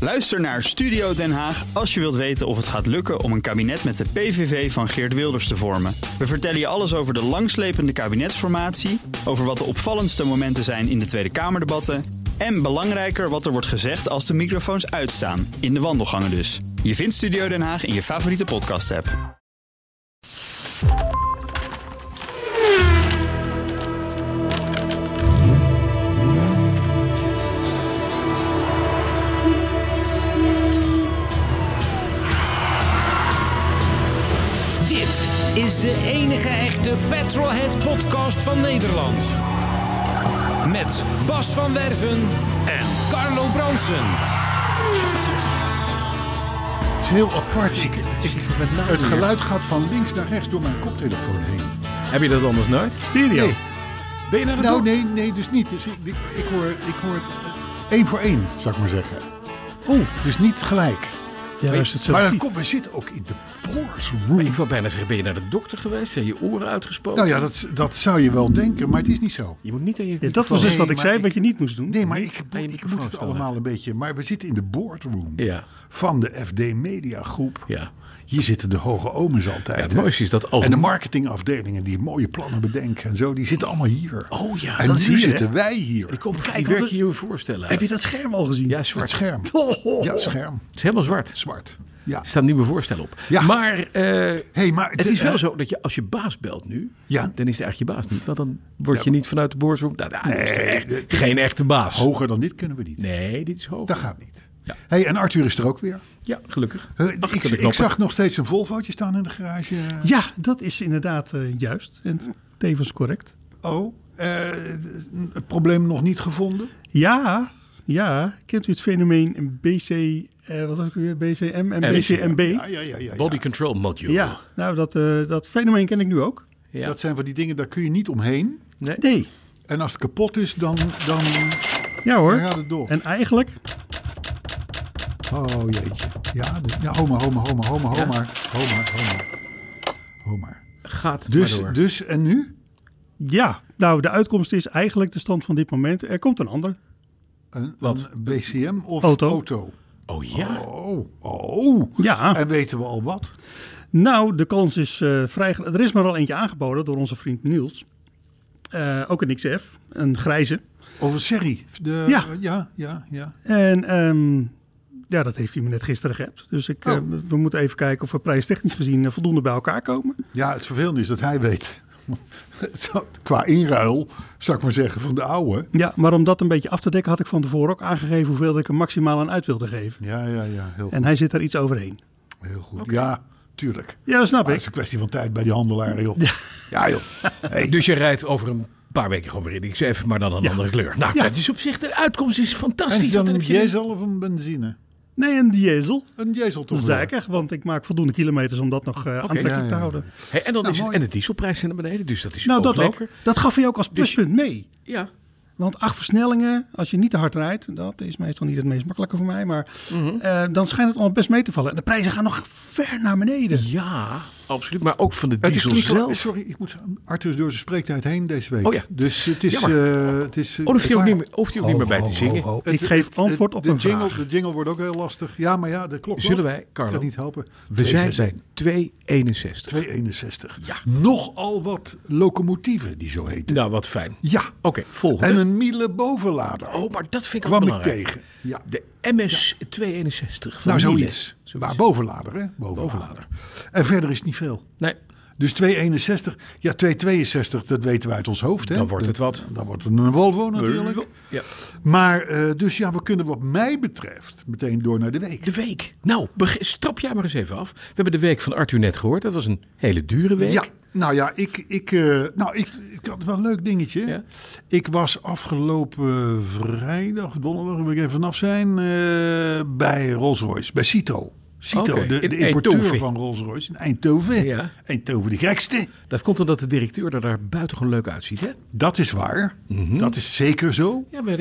Luister naar Studio Den Haag als je wilt weten of het gaat lukken om een kabinet met de PVV van Geert Wilders te vormen. We vertellen je alles over de langslepende kabinetsformatie, over wat de opvallendste momenten zijn in de Tweede Kamerdebatten en belangrijker wat er wordt gezegd als de microfoons uitstaan, in de wandelgangen dus. Je vindt Studio Den Haag in je favoriete podcast-app. Is de enige echte Petrolhead-podcast van Nederland. Met Bas van Werven en Carlo Bronsen. Het is heel apart. Het geluid gaat van links naar rechts door mijn koptelefoon heen. Heb je dat anders nooit? Stereo. Nee. Ben je naar de Nee, dus niet. Dus ik hoor het 1 voor 1, zou ik maar zeggen. Dus niet gelijk. Ja, is het zo maar diep. we zitten ook in de boardroom. Maar ik wou bijna zeggen, ben je naar de dokter geweest? Zijn je oren uitgespoten? Nou ja, dat zou je wel denken, maar het is niet zo. Je moet niet aan je Ja, dat was dus wat ik maar zei, wat je niet moest doen. Nee, maar Niet ik aan je moet microfoon het staan allemaal een beetje... Maar we zitten in de boardroom Ja, van de FD Media Groep. ja. Hier zitten de hoge omens altijd. Ja, het hè. mooiste is dat als... En de marketingafdelingen die mooie plannen bedenken en zo, die zitten allemaal hier. Oh ja, En dat nu zie je, zitten hè? wij hier. ik kom Kijk, die wat werk een- je je voorstellen. Heb je dat scherm al gezien? Ja, Het zwart. scherm. Ja, scherm. Het is helemaal zwart. Zwart. Ja. Er staan nieuwe voorstellen op. Ja. Maar, Maar het is wel zo dat je als je baas belt nu, Ja. dan is het eigenlijk je baas niet. Want dan word je Ja, niet vanuit de boardroom. Nou, is er echt Nee, geen echte baas. Hoger dan dit kunnen we niet. Nee, dit is hoog. Dat gaat niet. Ja. Hey, en Arthur is er ook weer. Ja, gelukkig. Ik Achter de knoppen. zag nog steeds een Volvootje staan in de garage. Ja, dat is inderdaad juist. En tevens correct. Het probleem nog niet gevonden? Ja. Kent u het fenomeen wat was het weer? BCM en BCMB? Ja. Body control module. Ja, nou dat fenomeen ken ik nu ook. Ja. Dat zijn van die dingen, daar kun je niet omheen. Nee. En als het kapot is, dan Ja hoor. gaat het door. En eigenlijk, Oh jeetje. Ja, ho maar. Gaat Dus, maar door. en nu? ja. Nou, de uitkomst is eigenlijk de stand van dit moment. Er komt een ander. Een Wat? BCM of Auto. Oh ja. Oh. Ja. En weten we al wat? Nou, de kans is vrij... Er is maar al eentje aangeboden door onze vriend Niels. Ook een XF, een grijze. Over serie. Ja. En ja, dat heeft hij me net gisteren geappt. Dus we moeten even kijken of we prijstechnisch gezien voldoende bij elkaar komen. Ja, het vervelende is dat hij weet. Qua inruil, zou ik maar zeggen, van de oude. Ja, maar om dat een beetje af te dekken had ik van tevoren ook aangegeven hoeveel ik er maximaal aan uit wilde geven. Ja, heel goed. En hij zit daar iets overheen. Heel goed. Ja, tuurlijk. Ja, dat snap Maar het ik. is een kwestie van tijd bij die handelaren, joh. Ja joh. Hey. Dus je rijdt over een paar weken gewoon weer in de XF, maar dan een andere kleur. Nou, Ja. dat is op zich, de uitkomst is En fantastisch. is dan Wat een heb je- diesel of een benzine? Nee, een diesel. Een diesel toch? Zeker, want ik maak voldoende kilometers om dat nog aantrekkelijk te houden. Hey, en dan Nou, is het, mooi. en de dieselprijs zijn naar beneden, dus dat is Nou, ook dat lekker. ook. Dat gaf hij ook als pluspunt mee. Ja. Want 8 versnellingen, als je niet te hard rijdt, dat is meestal niet het meest makkelijke voor mij. Maar dan schijnt het allemaal best mee te vallen. En de prijzen gaan nog ver naar beneden. Ja, absoluut. Maar ook van de Het is diesel klinkt wel- zelf. Sorry, ik moet Arthur is door zijn spreektijd heen deze week. Oh ja. Dus het is... Jammer. het is Oh, hoeft hij ook niet meer, hoeft hij ook niet meer bij te zingen. Ik geef antwoord op de een jingle, vraag. De jingle wordt ook heel lastig. Ja, maar ja, de klok Zullen loopt. wij, Carlo? Gaat niet helpen. We zijn bij 261. 261. Ja. Nogal wat locomotieven die zo heten. Nou, wat fijn. Ja. Oké, volgende. En een Miele bovenlader. Oh, maar dat vind ik ook kwam ik belangrijk. tegen. Ja. De MS 261 van Nou, Miele. zoiets. Maar bovenlader, hè? Bovenlader. En verder is het niet veel. Nee, Dus 261. Ja, 262, dat weten we uit ons hoofd. Hè? dan wordt het wat. Dan wordt het een Volvo natuurlijk. Ja. Maar dus ja, we kunnen wat mij betreft meteen door naar de week. De week. Nou, strap jij maar eens even af. We hebben de week van Arthur net gehoord. Dat was een hele dure week. Ja, nou ja, ik had wel een leuk dingetje. Ja. Ik was afgelopen vrijdag, donderdag, moet ik even vanaf zijn, bij Rolls-Royce, bij Cito. Cito, Oké, de in importeur Eindhoven. van Rolls-Royce in Eindhoven. Ja. Eindhoven, de gekste. Dat komt omdat de directeur er daar buitengewoon leuk uitziet, hè? Dat is waar. Dat is zeker zo. Ja, weet ik.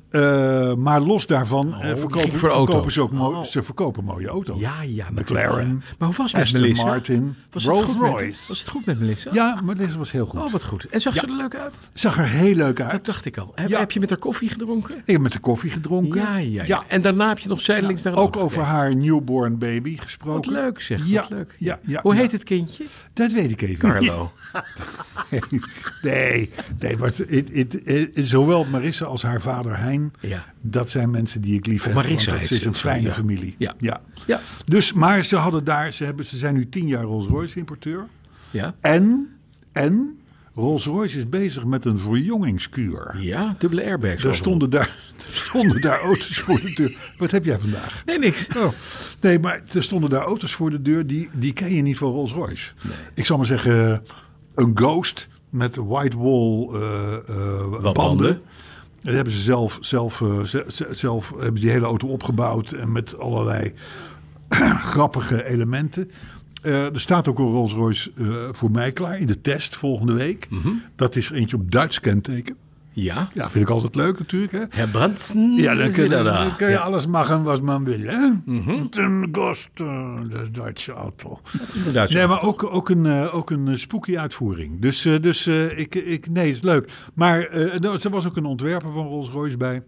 Maar los daarvan verkopen ze ook ze verkopen mooie auto's. Ja. McLaren, Maar hoe was het met Aston Melissa? Martin, Rolls-Royce. Was het goed met Melissa? Ja, maar deze was heel goed. Oh, wat goed. En zag ze er leuk uit? Zag er heel leuk uit. Dat dacht ik al. Heb je met haar koffie gedronken? Ik heb met de koffie gedronken. Ja. En daarna heb je nog zijdelings naar ook over haar newborn baby gesproken. Wat leuk zeg, Ja, wat leuk. ja. Hoe heet het kindje? Dat weet ik even. Carlo. Nee, maar zowel Marissa als haar vader Hein, dat zijn mensen die ik lief heb. Marissa want dat is een fijne familie. Ja. Dus, maar ze hadden daar, ze zijn nu 10 jaar Rolls-Royce importeur. Ja. En Rolls-Royce is bezig met een verjongingskuur. Ja, dubbele airbags. Er stonden daar auto's voor de deur. Wat heb jij vandaag? Nee, niks. Oh. Nee, maar er stonden daar auto's voor de deur die ken je niet van Rolls-Royce. Nee. Ik zal maar zeggen, een Ghost met white wall banden. Dat hebben ze zelf hebben ze die hele auto opgebouwd en met allerlei grappige elementen. Er staat ook een Rolls-Royce voor mij klaar in de test volgende week. Mm-hmm. Dat is eentje op Duits kenteken. Ja, vind ik altijd leuk natuurlijk. Hè? Herr Brandsen. Ja, dan kun je alles maken wat man wil. Hè? Mm-hmm. Een Ghost, de Duitse auto. Nee, maar ook een spooky uitvoering. Dus nee, is leuk. Maar er was ook een ontwerper van Rolls-Royce bij.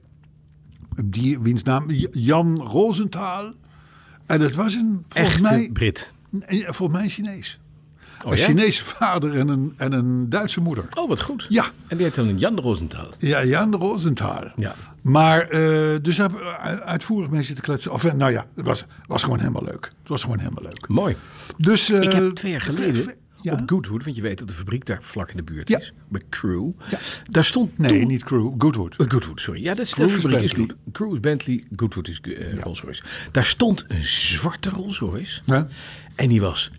Wiens naam Jan Rosenthal. En dat was volgens mij Brit. Volgens mij een Chinees. Oh, een ja? Chinese vader en een Duitse moeder. Oh, wat goed. Ja. En die heet dan Jan Rosenthal. Ja, Jan Rosenthal. Ja. Maar dus hebben we uitvoerig mee zitten kletsen. Of nou ja, het was gewoon helemaal leuk. Het was gewoon helemaal leuk. Mooi. Dus, ik heb 2 jaar geleden op Goodwood, want je weet dat de fabriek daar vlak in de buurt is. Bij Crew. Ja. Daar stond niet Crew, Goodwood. Goodwood, sorry. Ja, dat is de fabriek is Goodwood. Crew is Bentley, Goodwood is Rolls-Royce. Daar stond een zwarte Rolls-Royce. Ja. En die was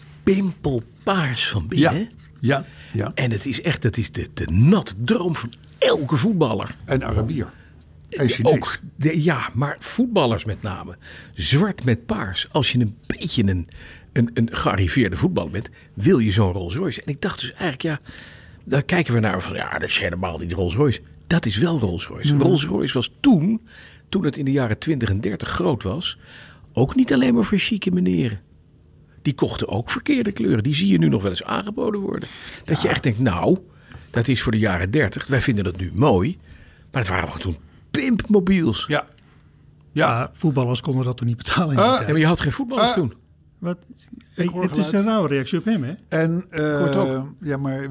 pimpelpaars van binnen. Ja. En het is echt, dat is de natte droom van elke voetballer. En Arabier. En Chinees. Ook, maar voetballers met name. Zwart met paars. Als je een beetje een gearriveerde voetballer bent, wil je zo'n Rolls-Royce. En ik dacht dus eigenlijk, daar kijken we naar van, dat is helemaal niet Rolls-Royce. Dat is wel Rolls-Royce. Rolls-Royce was toen het in de jaren 20 en 30 groot was, ook niet alleen maar voor chique meneren. Die kochten ook verkeerde kleuren. Die zie je nu nog wel eens aangeboden worden. Dat je echt denkt, dat is voor de jaren 30. Wij vinden dat nu mooi. Maar het waren gewoon toen pimpmobiels. Ja, voetballers konden dat toen niet betalen. Maar je had geen voetballers toen. Wat? Het is een rauwe reactie op hem, hè? En, ja, maar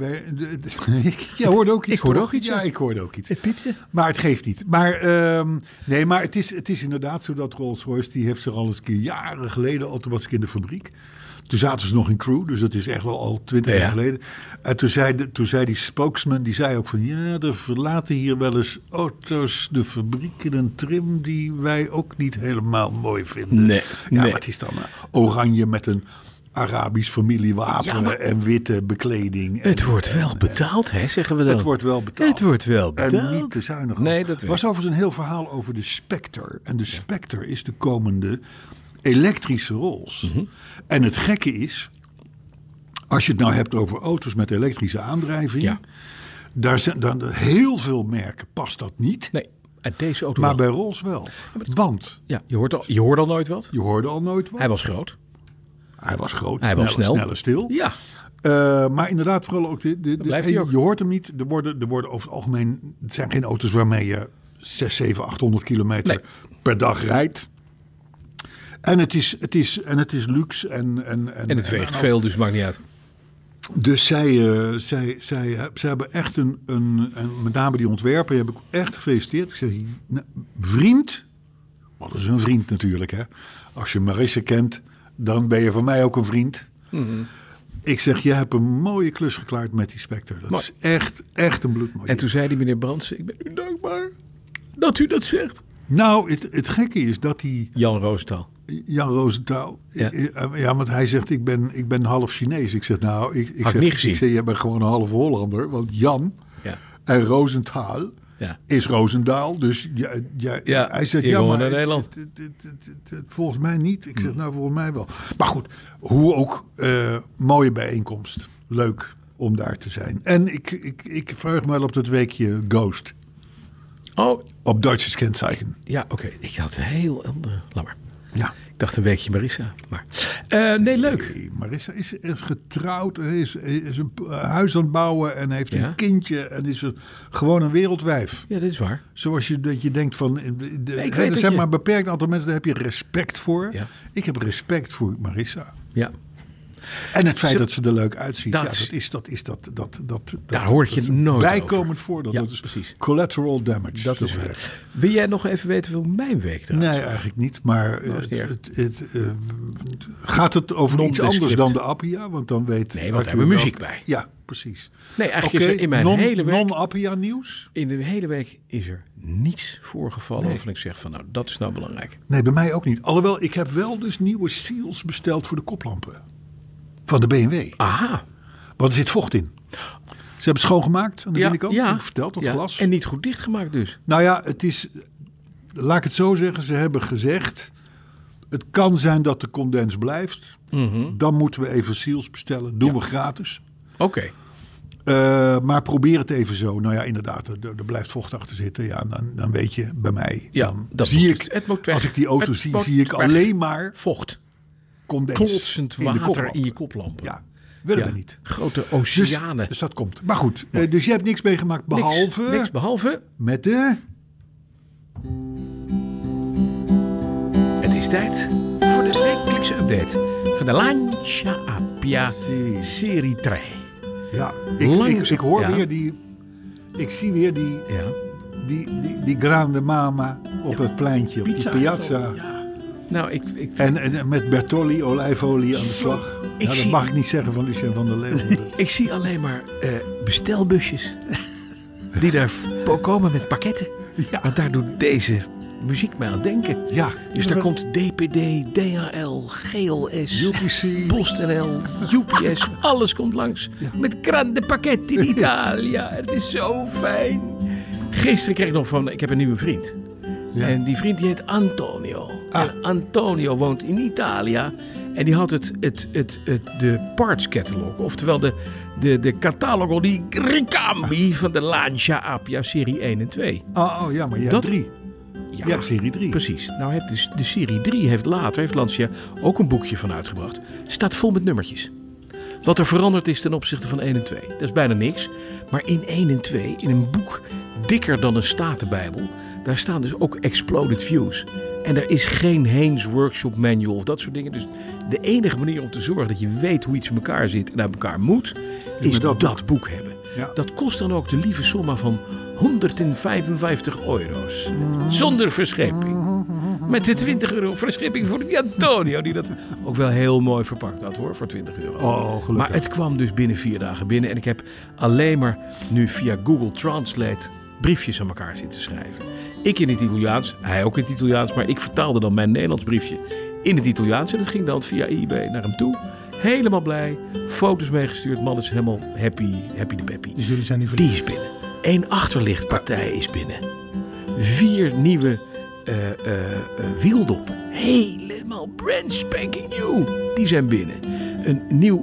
jij hoorde ook iets. Ik hoorde ook iets. Ja, ik hoorde ook iets. Het piepte. Maar het geeft niet. Maar nee, maar het is inderdaad zo dat Rolls-Royce, die heeft zich al eens een keer jaren geleden, al toen was ik in de fabriek. Toen zaten ze nog in Crew, dus dat is echt wel al 20 jaar geleden. En toen zei die spokesman, die zei ook van, er verlaten hier wel eens auto's de fabriek in een trim die wij ook niet helemaal mooi vinden. Nee. Maar het is dan oranje met een Arabisch familiewapen en witte bekleding. Het wordt wel betaald, hè, zeggen we dan. Het wordt wel betaald. Het wordt wel betaald. En niet te zuinig. Nee, dat was overigens een heel verhaal over de Spectre. En de Spectre is de komende elektrische Rolls. Mm-hmm. En het gekke is, als je het nou hebt over auto's met elektrische aandrijving, daar zijn dan heel veel merken past dat niet. Nee, en deze auto maar wel. Bij Rolls wel. Want je hoorde al nooit wat. Je hoorde al nooit wat. Hij was groot. Hij was groot. Hij was snel. Snel en stil. Ja. Maar inderdaad, vooral ook je hoort hem niet. Er worden over het algemeen, het zijn geen auto's waarmee je 600, 700, 800 kilometer per dag rijdt. En het is luxe. En het weegt veel, dus maakt niet uit. Dus zij hebben echt een met name die ontwerper, die heb ik echt gefeliciteerd. Ik zeg, vriend, wat is een vriend natuurlijk, hè? Als je Marissa kent, dan ben je voor mij ook een vriend. Mm-hmm. Ik zeg, jij hebt een mooie klus geklaard met die Spectre. Dat is echt een bloedmooi. En toen zei die meneer Brandsen, ik ben u dankbaar dat u dat zegt. Nou, het gekke is dat hij... Jan Rosenthal. Ja, want hij zegt, ik ben half Chinees. Ik zeg, ik zeg, je bent gewoon een half Hollander. Want Jan en Rosenthal is Roosendaal. Dus hij zegt, maar naar Nederland. Volgens mij niet. Ik zeg, volgens mij wel. Maar goed, hoe ook, mooie bijeenkomst. Leuk om daar te zijn. En ik verheug me wel op dat weekje Ghost. Oh, Op Duitse Kennzeichen. ja, oké. Ik had een heel andere... Laat maar. Ja. Ik dacht een weekje Marissa. Maar nee, leuk. Hey, Marissa is getrouwd, is een huis aan het bouwen en heeft Ja? een kindje en is gewoon een wereldwijf. Ja, dit is waar. Zoals je denkt van, ik weet er dat zijn je- maar een beperkt aantal mensen, daar heb je respect voor. Ja. Ik heb respect voor Marissa. Ja. En het feit Ze- dat ze er leuk uitziet, Dat- dat is Daar hoor je dat is het nooit bijkomend over. voor. Dat Ja, is precies. collateral damage. Dat zo is waar. gezegd. Wil jij nog even weten hoe mijn week eruit Nee, zag? eigenlijk niet. Maar is niet erg. gaat het over iets anders Non-descript. dan de Appia? Want dan weet Nee, want Arthur daar hebben we wel- muziek bij. Ja, precies. Nee, eigenlijk is er in mijn hele week... Non-Appia nieuws? In de hele week is er niets voorgevallen waarvan ik zeg van nou, dat is nou belangrijk. Nee, bij mij ook niet. Alhoewel, ik heb wel dus nieuwe seals besteld voor de koplampen. Van de BMW. Aha. Want er zit vocht in. Ze hebben schoongemaakt aan de binnenkant. ja. Heb ik verteld, dat Ja, glas. En niet goed dichtgemaakt dus. Nou ja, het is... Laat ik het zo zeggen. Ze hebben gezegd... Het kan zijn dat de condens blijft. Dan moeten we even seals bestellen. Doen we gratis. Oké. Maar probeer het even zo. Nou ja, inderdaad, er blijft vocht achter zitten. Ja, dan weet je, bij mij. Ja, Dan dat zie moet- ik, het moet weg. als ik die auto Het zie, moet zie ik weg. alleen maar Vocht. condens. Klotsend in de water koplampen. in je koplampen. Ja, willen Ja. we niet. Grote Dus, oceanen. dus dat komt. Maar goed, dus je hebt niks meegemaakt behalve Niks behalve. met de... Het is tijd voor de wekelijkse update van de Lancia Appia Serie 3. Ja, Langs- ik hoor ja. weer die... Ik zie weer die Ja. die grande mama op het pleintje, op Pizza. de piazza. Nou, ik En met Bertolli, olijfolie aan de slag. Ik Dat zie- mag ik niet zeggen van Lucien van der Leeuwen. Ik zie alleen maar bestelbusjes die daar komen met pakketten. Ja. Want daar doet deze muziek mij aan denken. Ja. Dus daar komt DPD, DHL, GLS, UPC. PostNL, UPS, alles komt langs. Met grande pakketten in Italia. Het is zo fijn. Gisteren kreeg ik nog van, ik heb een nieuwe vriend. Ja. En die vriend die heet Antonio. Ah. En Antonio woont in Italië. En die had de parts catalog. Oftewel de catalogo di ricambi van de Lancia Appia serie 1 en 2. Oh ja, maar je hebt Dat- 3. Ja, Je hebt serie 3. precies. Nou, heeft dus de serie 3 heeft Lancia ook een boekje van uitgebracht. Staat vol met nummertjes. Wat er veranderd is ten opzichte van 1 en 2. Dat is bijna niks. Maar in 1 en 2, in een boek dikker dan een Statenbijbel, daar staan dus ook exploded views. En er is geen Haynes Workshop Manual of dat soort dingen. Dus de enige manier om te zorgen dat je weet hoe iets in elkaar zit en uit elkaar moet, is met dat dat boek hebben. Ja. Dat kost dan ook de lieve somma van €155. Zonder verschipping. Met de €20 verschipping voor die Antonio, die dat ook wel heel mooi verpakt had hoor, voor €20. Oh, gelukkig. Maar het kwam dus binnen 4 dagen binnen. En ik heb alleen maar nu via Google Translate briefjes aan elkaar zitten schrijven. Ik in het Italiaans, hij ook in het Italiaans. Maar ik vertaalde dan mijn Nederlands briefje in het Italiaans. En dat ging dan via eBay naar hem toe. Helemaal blij. Foto's meegestuurd. Man is helemaal happy de peppy. Dus jullie zijn nu Die verliefd. is binnen. 1 achterlichtpartij is binnen. 4 nieuwe wieldop. Helemaal brand spanking new. Die zijn binnen. Een nieuw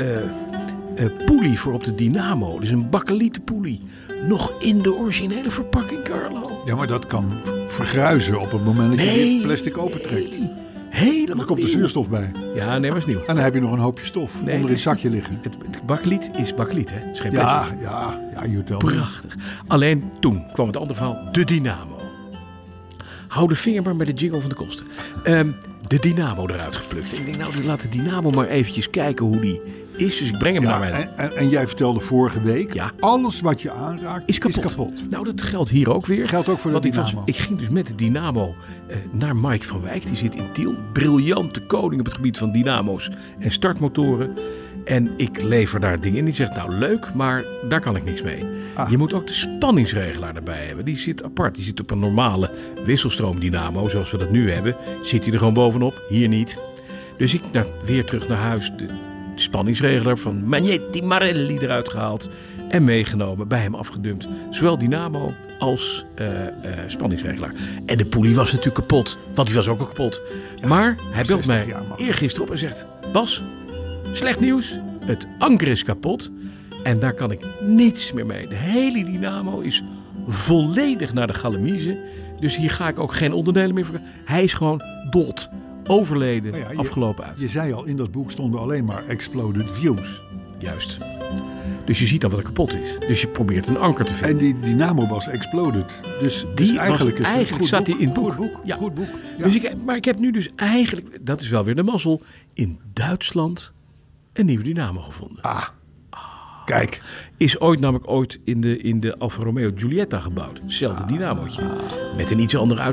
poelie voor op de dynamo. Dus een bakkelieten poelie. Nog in de originele verpakking, Carlo. Ja, maar dat kan vergruizen op het moment dat je dit plastic opentrekt. Helemaal Dan komt de nieuw. zuurstof bij. Ja, nee, maar is nieuw. En dan heb je nog een hoopje stof onder in het het is- zakje liggen. Het bakkeliet is bakkeliet, hè? Het is geen plastic. Ja, you tell me. Prachtig. Alleen toen kwam het andere verhaal. De dynamo. Hou de vinger maar bij de jingle van de kosten. De dynamo eruit geplukt. En ik denk, nou, laat de dynamo maar eventjes kijken hoe die is. Dus ik breng hem naar Ja, mijn... en jij vertelde vorige week, Ja. alles wat je aanraakt Is kapot. Nou, dat geldt hier ook weer. Geldt ook voor de Want dynamo. Ik ging dus met de dynamo naar Mike van Wijk. Die zit in Tiel. Briljante koning op het gebied van dynamo's en startmotoren. En ik lever daar dingen in. Die zegt, nou leuk, maar daar kan ik niks mee. Ah. Je moet ook de spanningsregelaar erbij hebben. Die zit apart. Die zit op een normale wisselstroomdynamo, zoals we dat nu hebben. Zit hij er gewoon bovenop? Hier niet. Dus ik weer terug naar huis. De spanningsregelaar van Magnetti Marelli eruit gehaald. En meegenomen, bij hem afgedumpt. Zowel dynamo als spanningsregelaar. En de poelie was natuurlijk kapot. Want die was ook al kapot. Maar hij belt 60 mij jaar mag. eergisteren op en zegt... Bas, slecht nieuws. Het anker is kapot. En daar kan ik niets meer mee. De hele dynamo is volledig naar de galamiezen. Dus hier ga ik ook geen onderdelen meer voor. Hij is gewoon dood. Overleden, afgelopen uit. Je zei al, in dat boek stonden alleen maar exploded views. Juist. Dus je ziet dan wat er kapot is. Dus je probeert een anker te vinden. En die Dynamo was exploded. Dus Eigenlijk goed staat boek. hij in het boek. Goed boek. Ja. Goed boek. Ja. Dus maar ik heb nu dus eigenlijk, dat is wel weer de mazzel, in Duitsland een nieuwe Dynamo gevonden. Kijk. Is ooit in de Alfa Romeo Giulietta gebouwd. Hetzelfde dynamootje. Met een iets andere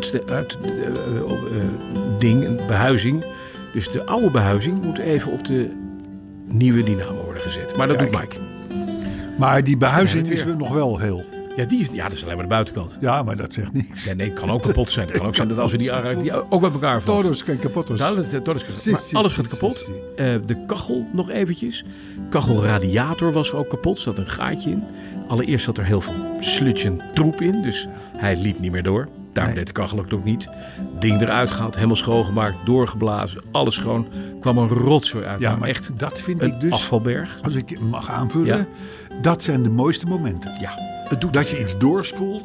een behuizing. Dus de oude behuizing moet even op de nieuwe Dynamo worden gezet. Maar dat doet Mike. Maar die behuizing is nog wel heel. Ja, dat is alleen maar de buitenkant. Ja, maar dat zegt niks. Ja, nee, het kan ook kapot zijn. Het kan ook zijn dat als we die aanraken, die ook met elkaar valt. Todos kan kapot. Maar alles gaat kapot. De kachel nog eventjes. Kachelradiator was er ook kapot. Er zat een gaatje in. Allereerst zat er heel veel sludge en troep in. Dus hij liep niet meer door. Daarom deed de kachel ook niet. Ding eruit gehaald, helemaal schoongemaakt, doorgeblazen. Alles schoon. Kwam een rotzooi uit. Ja, maar echt dat vind een ik dus, afvalberg. als ik mag aanvullen, dat zijn de mooiste momenten. Ja, het doet dat je iets doorspoelt.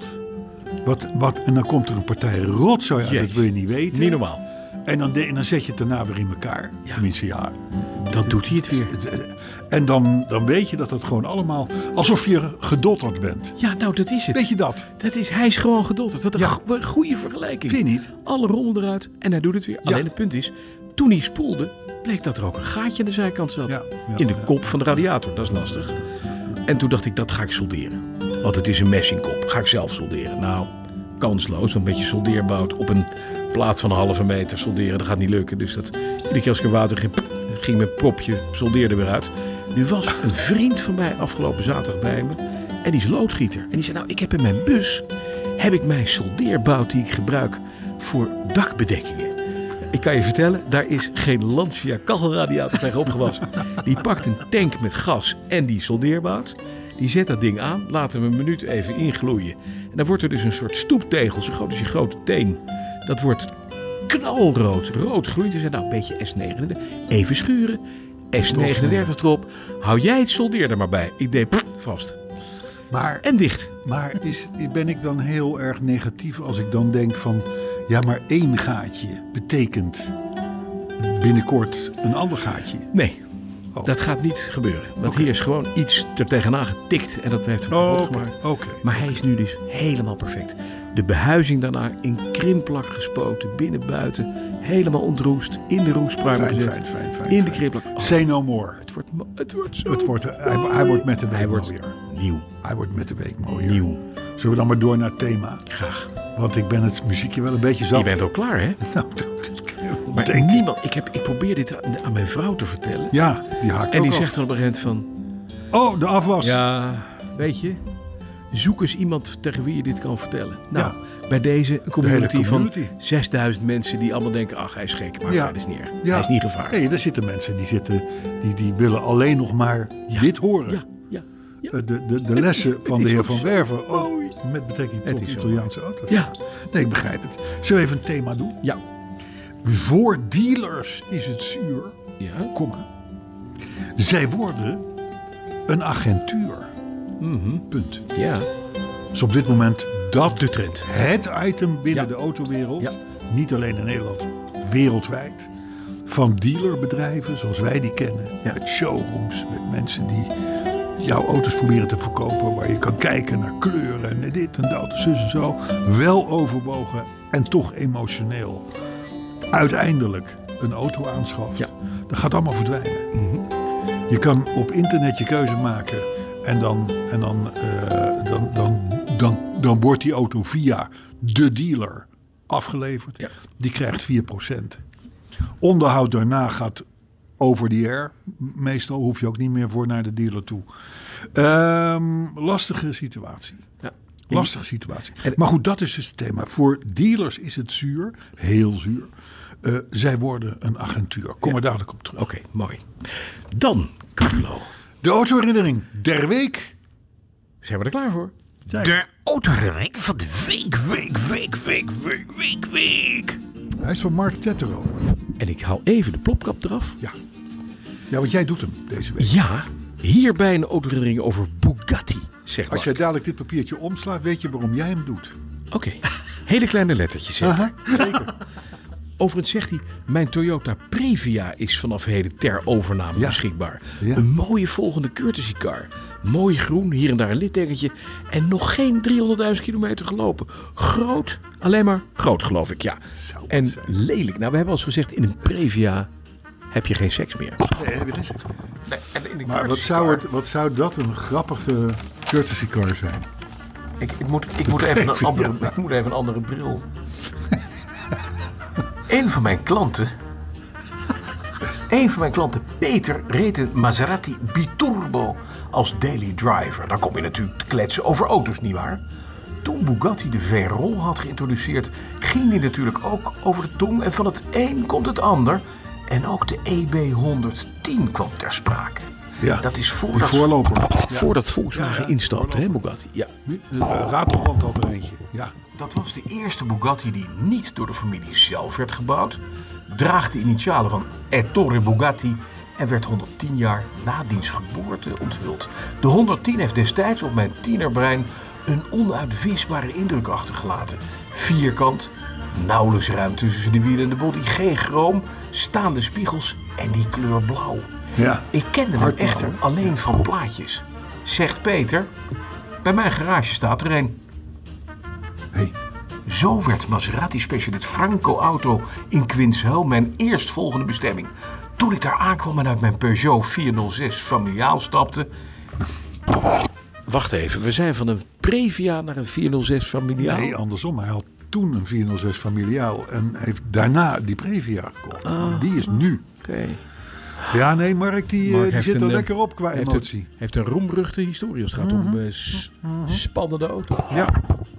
En dan komt er een partij rotzooi uit, dat wil je niet weten. Niet normaal. En dan zet je het daarna weer in elkaar. Ja. Tenminste, Dan doet hij het weer. En dan weet je dat het gewoon allemaal, alsof je gedotterd bent. Ja, nou dat is het. Weet je dat? Hij is gewoon gedotterd. Wat een goede vergelijking. Vind je niet? Alle rommel eruit en hij doet het weer. Alleen het punt is, toen hij spoelde, bleek dat er ook een gaatje aan de zijkant zat. In de kop van de radiator. Dat is lastig. En toen dacht ik, dat ga ik solderen. Want het is een messingkop. Ga ik zelf solderen. Nou, kansloos. Een beetje soldeerbout op een plaat van 1,5 meter solderen. Dat gaat niet lukken. Dus iedere keer als ik in water ging mijn propje soldeerde weer uit. Nu was een vriend van mij afgelopen zaterdag bij me. En die is loodgieter. En die zei, nou, ik heb in mijn bus mijn soldeerbout die ik gebruik voor dakbedekkingen. Ik kan je vertellen, daar is geen Lancia kachelradiator tegen opgewassen. Die pakt een tank met gas en die soldeerbout. Die zet dat ding aan, laat hem een minuut even ingloeien. En dan wordt er dus een soort stoeptegel, zo groot als je grote teen. Dat wordt knalrood, rood gloeiend. Je zegt, nou, een beetje S39. Even schuren, S39 erop. Hou jij het soldeer er maar bij. Ik deed vast. En dicht. Maar ben ik dan heel erg negatief als ik dan denk van, ja, maar 1 gaatje betekent binnenkort een ander gaatje? Nee. Dat gaat niet gebeuren. Want hier is gewoon iets er tegenaan getikt en dat heeft hem kapot gemaakt. Maar hij is nu dus helemaal perfect. De behuizing daarna in krimplak gespoten, binnen buiten, helemaal ontroest, in de roestpruimer gezet, in de krimplak. Say no more. Het wordt zo. Hij wordt met de week mooier. Nieuw. Hij wordt met de week mooier. Nieuw. Zullen we dan maar door naar het thema? Graag. Want ik ben het muziekje wel een beetje zat. Je bent ook klaar, hè? Nou, maar niemand. Ik probeer dit aan mijn vrouw te vertellen. Ja, die haakt en ook die af. zegt dan op een gegeven moment van, oh, de afwas. Ja, weet je, zoek eens iemand tegen wie je dit kan vertellen. Nou, bij deze een community van 6000 mensen die allemaal denken, ach, hij is gek, maar verder is niet erg. Hij is niet gevaarlijk. Nee, daar zitten mensen die willen alleen nog maar dit horen. Ja. De lessen van de heer Van Werven, met betrekking tot Italiaanse auto's. Ja. Nee, ik begrijp het. Zullen we even een thema doen? Ja. Voor dealers is het zuur, zij worden een agentuur. Punt. Ja. Dus op dit moment de trend. Het item binnen de autowereld, niet alleen in Nederland, wereldwijd, van dealerbedrijven zoals wij die kennen, met showrooms, met mensen die jouw auto's proberen te verkopen, waar je kan kijken naar kleuren en dit en dat, zus en zo, wel overwogen en toch emotioneel uiteindelijk een auto aanschaft. Ja. Dat gaat allemaal verdwijnen. Je kan op internet je keuze maken en dan wordt die auto via de dealer afgeleverd. Ja. Die krijgt 4%. Onderhoud daarna gaat over the air. Meestal hoef je ook niet meer voor naar de dealer toe. Lastige situatie. Ja. Lastige situatie. Maar goed, dat is dus het thema. Voor dealers is het zuur. Heel zuur. Zij worden een agentuur. Kom er dadelijk op terug. Oké, mooi. Dan, Carlo. De autoherinnering der week. Zijn we er klaar voor? De autoherinnering van de week. Hij is van Mark Tettero. En ik haal even de plopkap eraf. Ja, want jij doet hem deze week. Ja, hierbij een autoherinnering over Bugatti. Zeg Als jij dadelijk dit papiertje omslaat, weet je waarom jij hem doet. Oké. Hele kleine lettertjes, zeg. Aha, zeker. Overigens zegt hij, mijn Toyota Previa is vanaf heden ter overname beschikbaar. Ja. Een mooie volgende courtesy car. Mooi groen, hier en daar een littekentje. En nog geen 300.000 kilometer gelopen. Groot, alleen maar groot geloof ik, ja. Zou het En zijn. lelijk. Nou, we hebben al eens gezegd, in een Previa heb je geen seks meer. Nee, heb je geen seks meer. Nee, en in een Maar wat zou dat een grappige courtesy car zijn? Ik moet even een andere bril. Een van mijn klanten, Peter, reed een Maserati Biturbo als daily driver. Dan kom je natuurlijk te kletsen over auto's, nietwaar? Toen Bugatti de Veyron had geïntroduceerd, ging die natuurlijk ook over de tong. En van het een komt het ander. En ook de EB110 kwam ter sprake. Ja, Dat is die voorloper. voordat Volkswagen instapte, hè, Bugatti? Ja. Ratelband had er eentje. Ja. Dat was de eerste Bugatti die niet door de familie zelf werd gebouwd. Draagt de initialen van Ettore Bugatti en werd 110 jaar na diens geboorte onthuld. De 110 heeft destijds op mijn tienerbrein een onuitwisbare indruk achtergelaten. Vierkant, nauwelijks ruimte tussen de wielen en de body, geen chroom, staande spiegels en die kleur blauw. Ja. Ik kende hem Hardblauw, echter hè? alleen van plaatjes. Zegt Peter, bij mijn garage staat er een. Hey. Zo werd Maserati-specialist Franco Auto in Quinshel mijn eerstvolgende bestemming. Toen ik daar aankwam en uit mijn Peugeot 406 familiaal stapte. Wacht even, we zijn van een Previa naar een 406 familiaal. Nee, andersom. Hij had toen een 406 familiaal en heeft daarna die Previa gekocht. Die is nu. Oké. Ja, nee, Mark, die heeft zit er een, lekker op qua emotie. Heeft een roemruchte historie als het gaat om spannende auto's. Ja.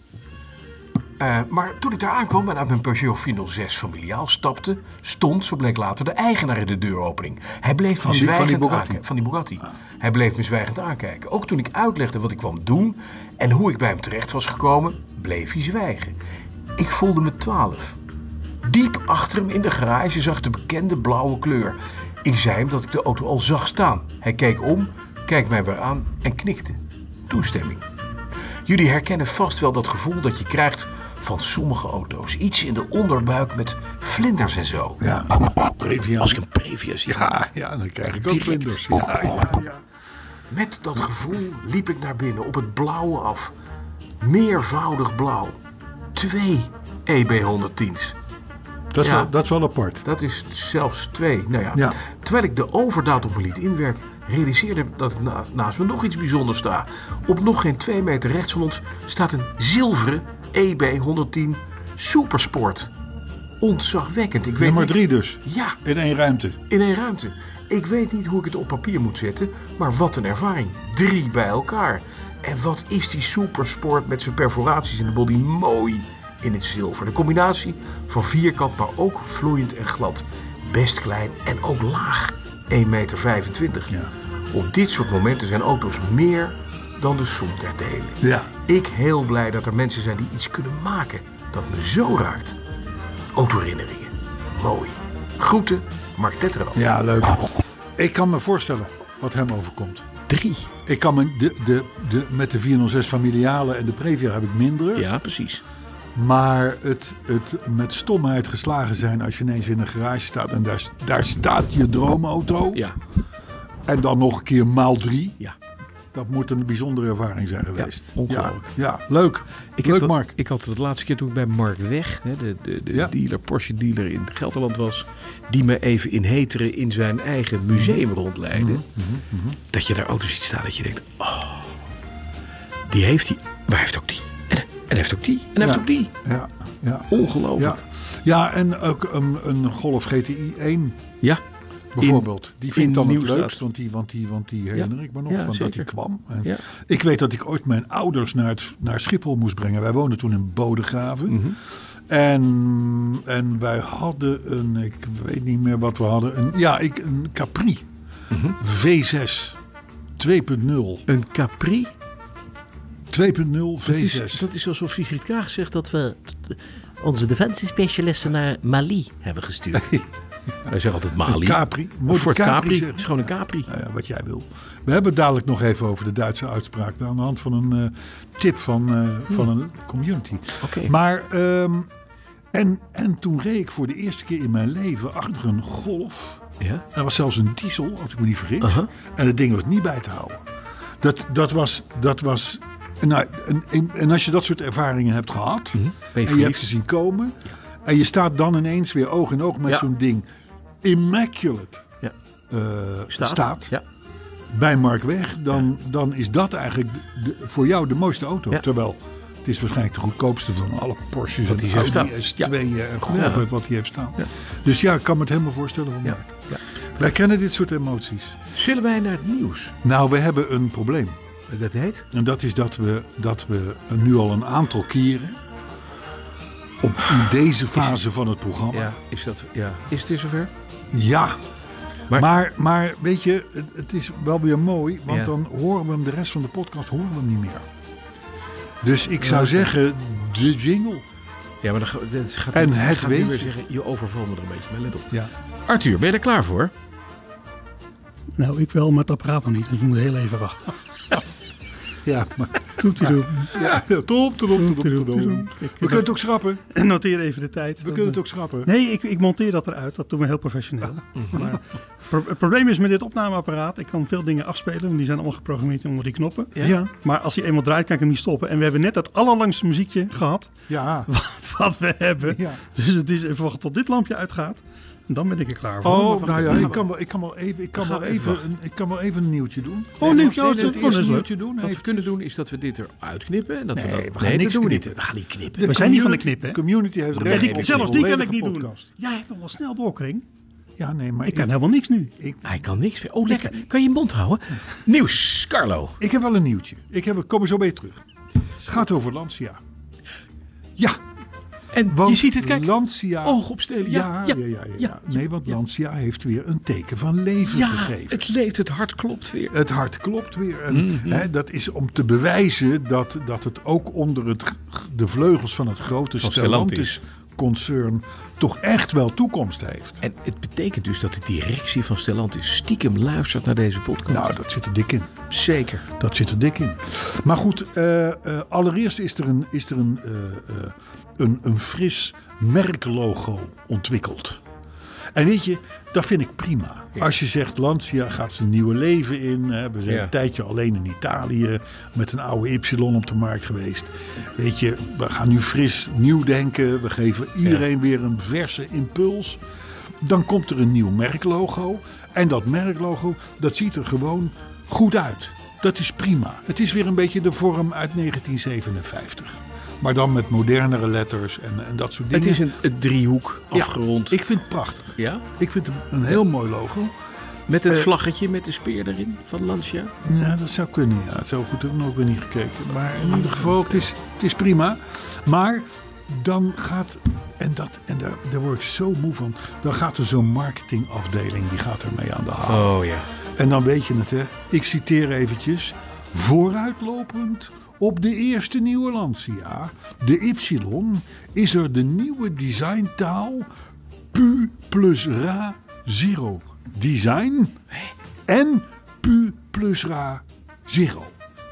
Maar toen ik daar aankwam en uit mijn Peugeot 406 familiaal stapte, stond, zo bleek later, de eigenaar in de deuropening. Hij bleef me zwijgend aankijken. Van die Bugatti. Hij bleef me zwijgend aankijken. Ook toen ik uitlegde wat ik kwam doen en hoe ik bij hem terecht was gekomen, bleef hij zwijgen. Ik voelde me 12. Diep achter hem in de garage zag ik de bekende blauwe kleur. Ik zei hem dat ik de auto al zag staan. Hij keek om, keek mij weer aan en knikte. Toestemming. Jullie herkennen vast wel dat gevoel dat je krijgt van sommige auto's. Iets in de onderbuik met vlinders en zo. Ja, Previa. Als ik een Previa zie. Ja, dan krijg ik ook Direct. vlinders. Ja. Met dat gevoel liep ik naar binnen op het blauwe af. Meervoudig blauw. 2 EB110's. Dat is wel apart. Dat is zelfs 2. Nou ja. Ja. Terwijl ik de overdaad op me liet inwerken, realiseerde ik dat ik naast me nog iets bijzonders sta. Op nog geen 2 meter rechts van ons staat een zilveren EB110 Supersport. Ontzagwekkend. Ik weet Nummer niet... 3 dus. Ja, In één ruimte. in één ruimte. Ik weet niet hoe ik het op papier moet zetten, maar wat een ervaring. 3 bij elkaar. En wat is die Supersport met zijn perforaties in de body mooi in het zilver. De combinatie van vierkant, maar ook vloeiend en glad. Best klein en ook laag. 1,25 meter. Ja. Op dit soort momenten zijn auto's meer dan de som der delen. Ja. Ik heel blij dat er mensen zijn die iets kunnen maken dat me zo raakt. Autoherinneringen. Mooi. Groeten, Mark Tetterand. Ja, leuk. Ik kan me voorstellen wat hem overkomt. 3. Ik kan me met de 406 familiale en de Previa heb ik minder. Ja, precies. Maar het met stomheid geslagen zijn als je ineens in een garage staat en daar staat je droomauto. Ja. En dan nog een keer maal 3. Ja. Dat moet een bijzondere ervaring zijn geweest. ongelooflijk. Ja, leuk. Leuk, Mark. Ik had het de laatste keer toen ik bij Mark Weg, de dealer, Porsche dealer in Gelderland was, die me even in Heteren in zijn eigen museum rondleidde. Dat je daar auto's ziet staan dat je denkt, oh, die heeft hij, maar hij heeft ook die. En hij heeft ook die. En hij heeft ook die. Ja. Ongelooflijk. Ja, en ook een Golf GTI 1 Ja. bijvoorbeeld. Die vind ik dan het Nieuwstraat. leukst, want die herinner ik me nog Ja, van dat zeker. die kwam. En Ja. ik weet dat ik ooit mijn ouders naar Schiphol moest brengen. Wij woonden toen in Bodegraven. En wij hadden ik weet niet meer wat we hadden. Een Capri V6 2.0. Een Capri. 2.0 V6. Dat is alsof Sigrid Kaag zegt dat we onze defensiespecialisten naar Mali hebben gestuurd. Wij zeggen altijd Mali. Een Capri. Of Ford Capri. zeggen. Het is gewoon een Capri. Nou ja, wat jij wil. We hebben het dadelijk nog even over de Duitse uitspraak. Aan de hand van een tip van een community. Oké. Maar, en toen reed ik voor de eerste keer in mijn leven achter een Golf. Ja? Er was zelfs een diesel, als ik me niet vergis. En het ding was niet bij te houden. Dat was nou, en als je dat soort ervaringen hebt gehad. Ben je en je hebt ze zien komen. En je staat dan ineens weer oog in oog met zo'n ding. Immaculate staat. Ja. Bij Mark Weg. Dan is dat eigenlijk voor jou de mooiste auto. Ja. Terwijl het is waarschijnlijk de goedkoopste van alle Porsches Wat en hij heeft Audi staan. S2 en God wat hij heeft staan. Ja. Dus ja, ik kan me het helemaal voorstellen van Mark. Ja. Wij kennen dit soort emoties. Zullen wij naar het nieuws? Nou, we hebben een probleem. Dat heet? En dat is dat we nu al een aantal keren in deze fase van het programma. Ja, is het weer zover? Ja. Maar weet je, het is wel weer mooi, want dan horen we hem de rest van de podcast niet meer. Dus ik zou zeggen, de jingle. Ja, maar dan gaat en hij het weet weer zeggen, je overvalt me er een beetje. Maar let op. Ja. Arthur, ben je er klaar voor? Nou, ik wel, maar het apparaat nog niet. Dus we moeten heel even wachten. Ja, maar... Toetedoe. Ja, top. We kunnen het ook schrappen. Noteer even de tijd. We kunnen het ook schrappen. Nee, ik monteer dat eruit. Dat doen we heel professioneel. Maar het probleem is met dit opnameapparaat. Ik kan veel dingen afspelen. Want die zijn allemaal geprogrammeerd onder die knoppen. Ja. Maar als hij eenmaal draait, kan ik hem niet stoppen. En we hebben net het allerlangste muziekje gehad. Ja. Wat we hebben. Ja. Dus het is even wachten tot dit lampje uitgaat. En dan ben ik er klaar voor. Oh, nou ja, ik kan wel even een nieuwtje doen. Oh, nieuwtje. Het eerste nieuwtje doen. Wat we kunnen doen is dat we dit eruit knippen. En dat we gaan niks dat doen we niet. knippen. We gaan niet knippen. We zijn niet van de knippen. De community heeft Ja, recht op zelfs een die kan ik volledige niet podcast. doen. Jij hebt nog wel snel doorkring. Ja, nee, maar Ik kan helemaal niks nu. Hij kan niks meer. Oh, lekker. Kan je je mond houden? Nieuws, Carlo. Ik heb wel een nieuwtje. Ik kom er zo bij terug. Het gaat over Lancia. Ja. En Want je ziet het, kijk. Lancia... Oog opstelen. Ja. Nee, want Lancia heeft weer een teken van leven gegeven. Het leeft, het hart klopt weer. Het hart klopt weer. En, dat is om te bewijzen dat het ook onder de vleugels van het grote Stellantis-concern toch echt wel toekomst heeft. En het betekent dus dat de directie van Stellantis stiekem luistert naar deze podcast. Nou, dat zit er dik in. Zeker. Dat zit er dik in. Maar goed, allereerst is er een fris merklogo ontwikkeld. En weet je, dat vind ik prima. Ja. Als je zegt, Lancia gaat zijn nieuwe leven in. We zijn een tijdje alleen in Italië met een oude Y op de markt geweest. Weet je, we gaan nu fris nieuw denken. We geven iedereen weer een verse impuls. Dan komt er een nieuw merklogo. En dat merklogo, dat ziet er gewoon goed uit. Dat is prima. Het is weer een beetje de vorm uit 1957. Maar dan met modernere letters en dat soort dingen. Het is een driehoek afgerond. Ja, ik vind het prachtig. Ja? Ik vind het een heel mooi logo. Met het vlaggetje met de speer erin van Lancia? Ja, dat zou kunnen. Ja. Zo goed heb ik nog weer niet gekeken. Maar in ieder geval, het is prima. Maar dan gaat, daar word ik zo moe van. Dan gaat er zo'n marketingafdeling, die gaat ermee aan de haal. Oh ja. En dan weet je het, hè. Ik citeer eventjes. Vooruitlopend op de eerste nieuwe Lancia, de Y, is er de nieuwe designtaal Pu plus Ra Zero Design en Pu plus Ra Zero.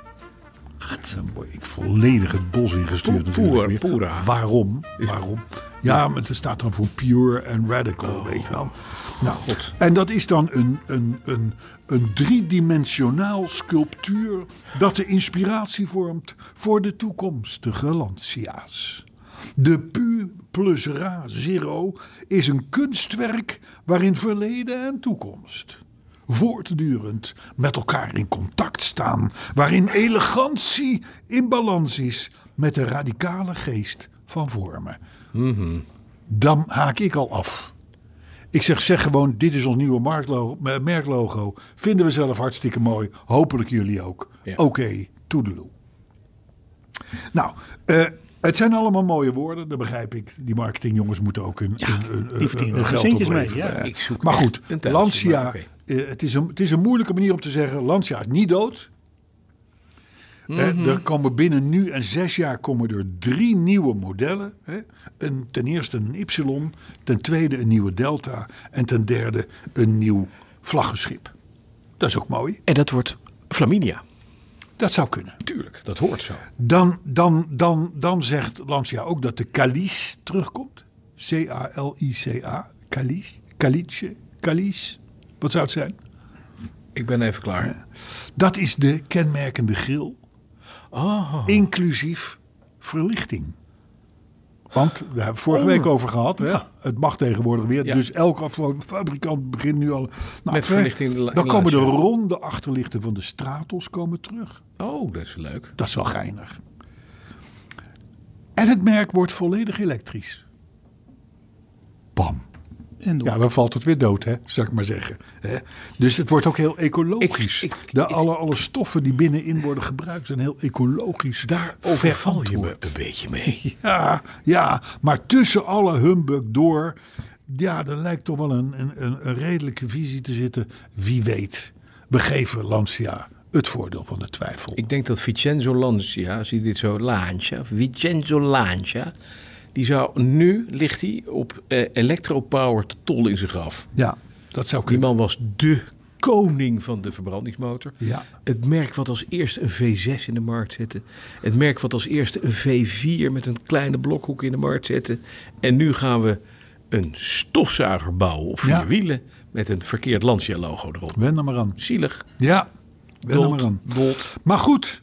Ik volledig het bos ingestuurd. Pura. Waarom? Ja, maar het staat dan voor pure en radical, weet je wel. Nou, goed. En dat is dan een driedimensionaal sculptuur dat de inspiratie vormt voor de toekomstige Lancia's. De Pu plus Ra Zero is een kunstwerk waarin verleden en toekomst voortdurend met elkaar in contact staan, waarin elegantie in balans is met de radicale geest van vormen. Dan haak ik al af. Ik zeg gewoon, dit is ons nieuwe merklogo. Vinden we zelf hartstikke mooi. Hopelijk jullie ook. Ja. Oké, toedeloe. Nou, het zijn allemaal mooie woorden, dat begrijp ik. Die marketingjongens moeten ook hun geld opleveren. Ja. Maar goed, Lancia, het is een moeilijke manier om te zeggen, Lancia is niet dood. Er komen binnen nu en 6 jaar komen er 3 nieuwe modellen. Hè. Ten eerste een Y, ten tweede een nieuwe Delta en ten derde een nieuw vlaggenschip. Dat is ook mooi. En dat wordt Flaminia. Dat zou kunnen. Tuurlijk, dat hoort zo. Dan zegt Lancia ook dat de Calice terugkomt. C-A-L-I-C-A. Calice. Wat zou het zijn? Ik ben even klaar. Dat is de kenmerkende grill. Oh. Inclusief verlichting. Want we hebben het vorige week over gehad. Hè? Het mag tegenwoordig weer. Ja. Dus elke fabrikant begint nu al. Met verlichting. Dan komen de ronde achterlichten van de Stratos komen terug. Oh, dat is leuk. Dat is wel geinig. En het merk wordt volledig elektrisch. Bam. En door. Ja, dan valt het weer dood, hè, zou ik maar zeggen. Dus het wordt ook heel ecologisch. Alle stoffen die binnenin worden gebruikt zijn heel ecologisch. Daar overval je me een beetje mee. Ja, maar tussen alle humbug door, ja, er lijkt toch wel een redelijke visie te zitten. Wie weet, we geven Lancia het voordeel van de twijfel. Ik denk dat Vincenzo Lancia, zie je dit zo, Vincenzo Lancia, ligt hij op electropower te tol in zijn graf. Ja, dat zou Die kunnen. man was de koning van de verbrandingsmotor. Ja. Het merk wat als eerste een V6 in de markt zette. Het merk wat als eerste een V4 met een kleine blokhoek in de markt zette. En nu gaan we een stofzuiger bouwen op 4 wielen met een verkeerd Lancia logo erop. Wen er maar aan. Zielig. Ja, wen er maar aan. Dolt. Maar goed,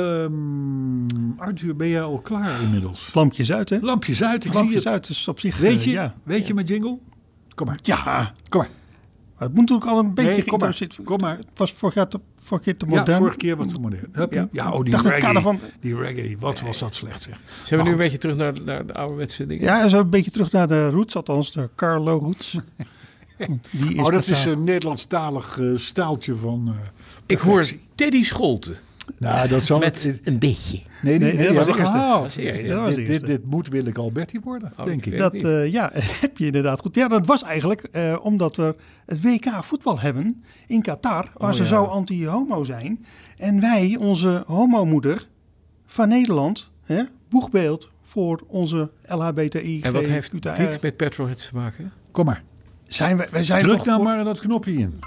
Arthur, ben jij al klaar inmiddels? Lampjes uit, hè? Lampjes uit, ik zie Lampjes het. uit, dus op zich... Weet je, ja. weet je mijn jingle? Kom maar. Ja, Kom maar. maar het moet natuurlijk al een beetje Nee, kom maar. geïnteresseerd. Kom maar. Het was vorige keer te Ja, modern. vorige keer was het modern. Ja, die dacht het reggae. kader van- Die reggae, wat was dat slecht zeg. Zijn we nu een beetje terug naar de ouderwetse dingen? Ja, zo een beetje terug naar de roots, althans de Carlo roots. Want die is Dat is totaal- een Nederlandstalig staaltje van Ik hoor perfectie. Teddy Scholten. Nou, dat zal Met een beetje. Nee, dat was de eerste. gehaald. Dat was de eerste. Nee, Dat was de dit, eerste. dit moet Willeke Alberti worden, Oh, denk ik ik. weet- Dat heb je inderdaad goed. Ja, dat was eigenlijk omdat we het WK voetbal hebben in Qatar, waar ze zo anti-homo zijn. En wij, onze homomoeder van Nederland, boegbeeld voor onze LHBTI. En wat heeft dit met petrolheads te maken? Kom maar. wij zijn Druk toch nou voor- maar dat knopje in.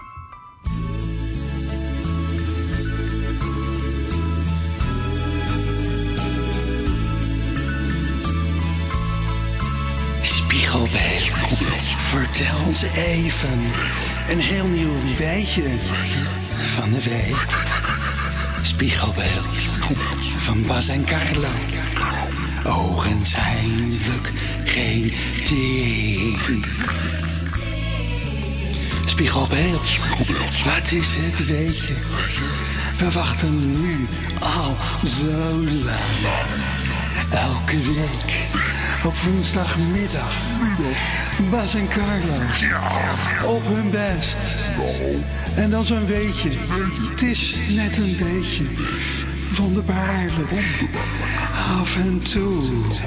Spiegelbeeld, vertel ons even een heel nieuw weetje van de week. Spiegelbeeld van Bas en Carlo. Ogenschijnlijk geen ding. Spiegelbeeld, wat is het weetje? We wachten nu al zo lang. Elke week op woensdagmiddag. Bas en Carlo op hun best. En dan zo'n weetje. Het is net een beetje wonderbaarlijk. Af en toe.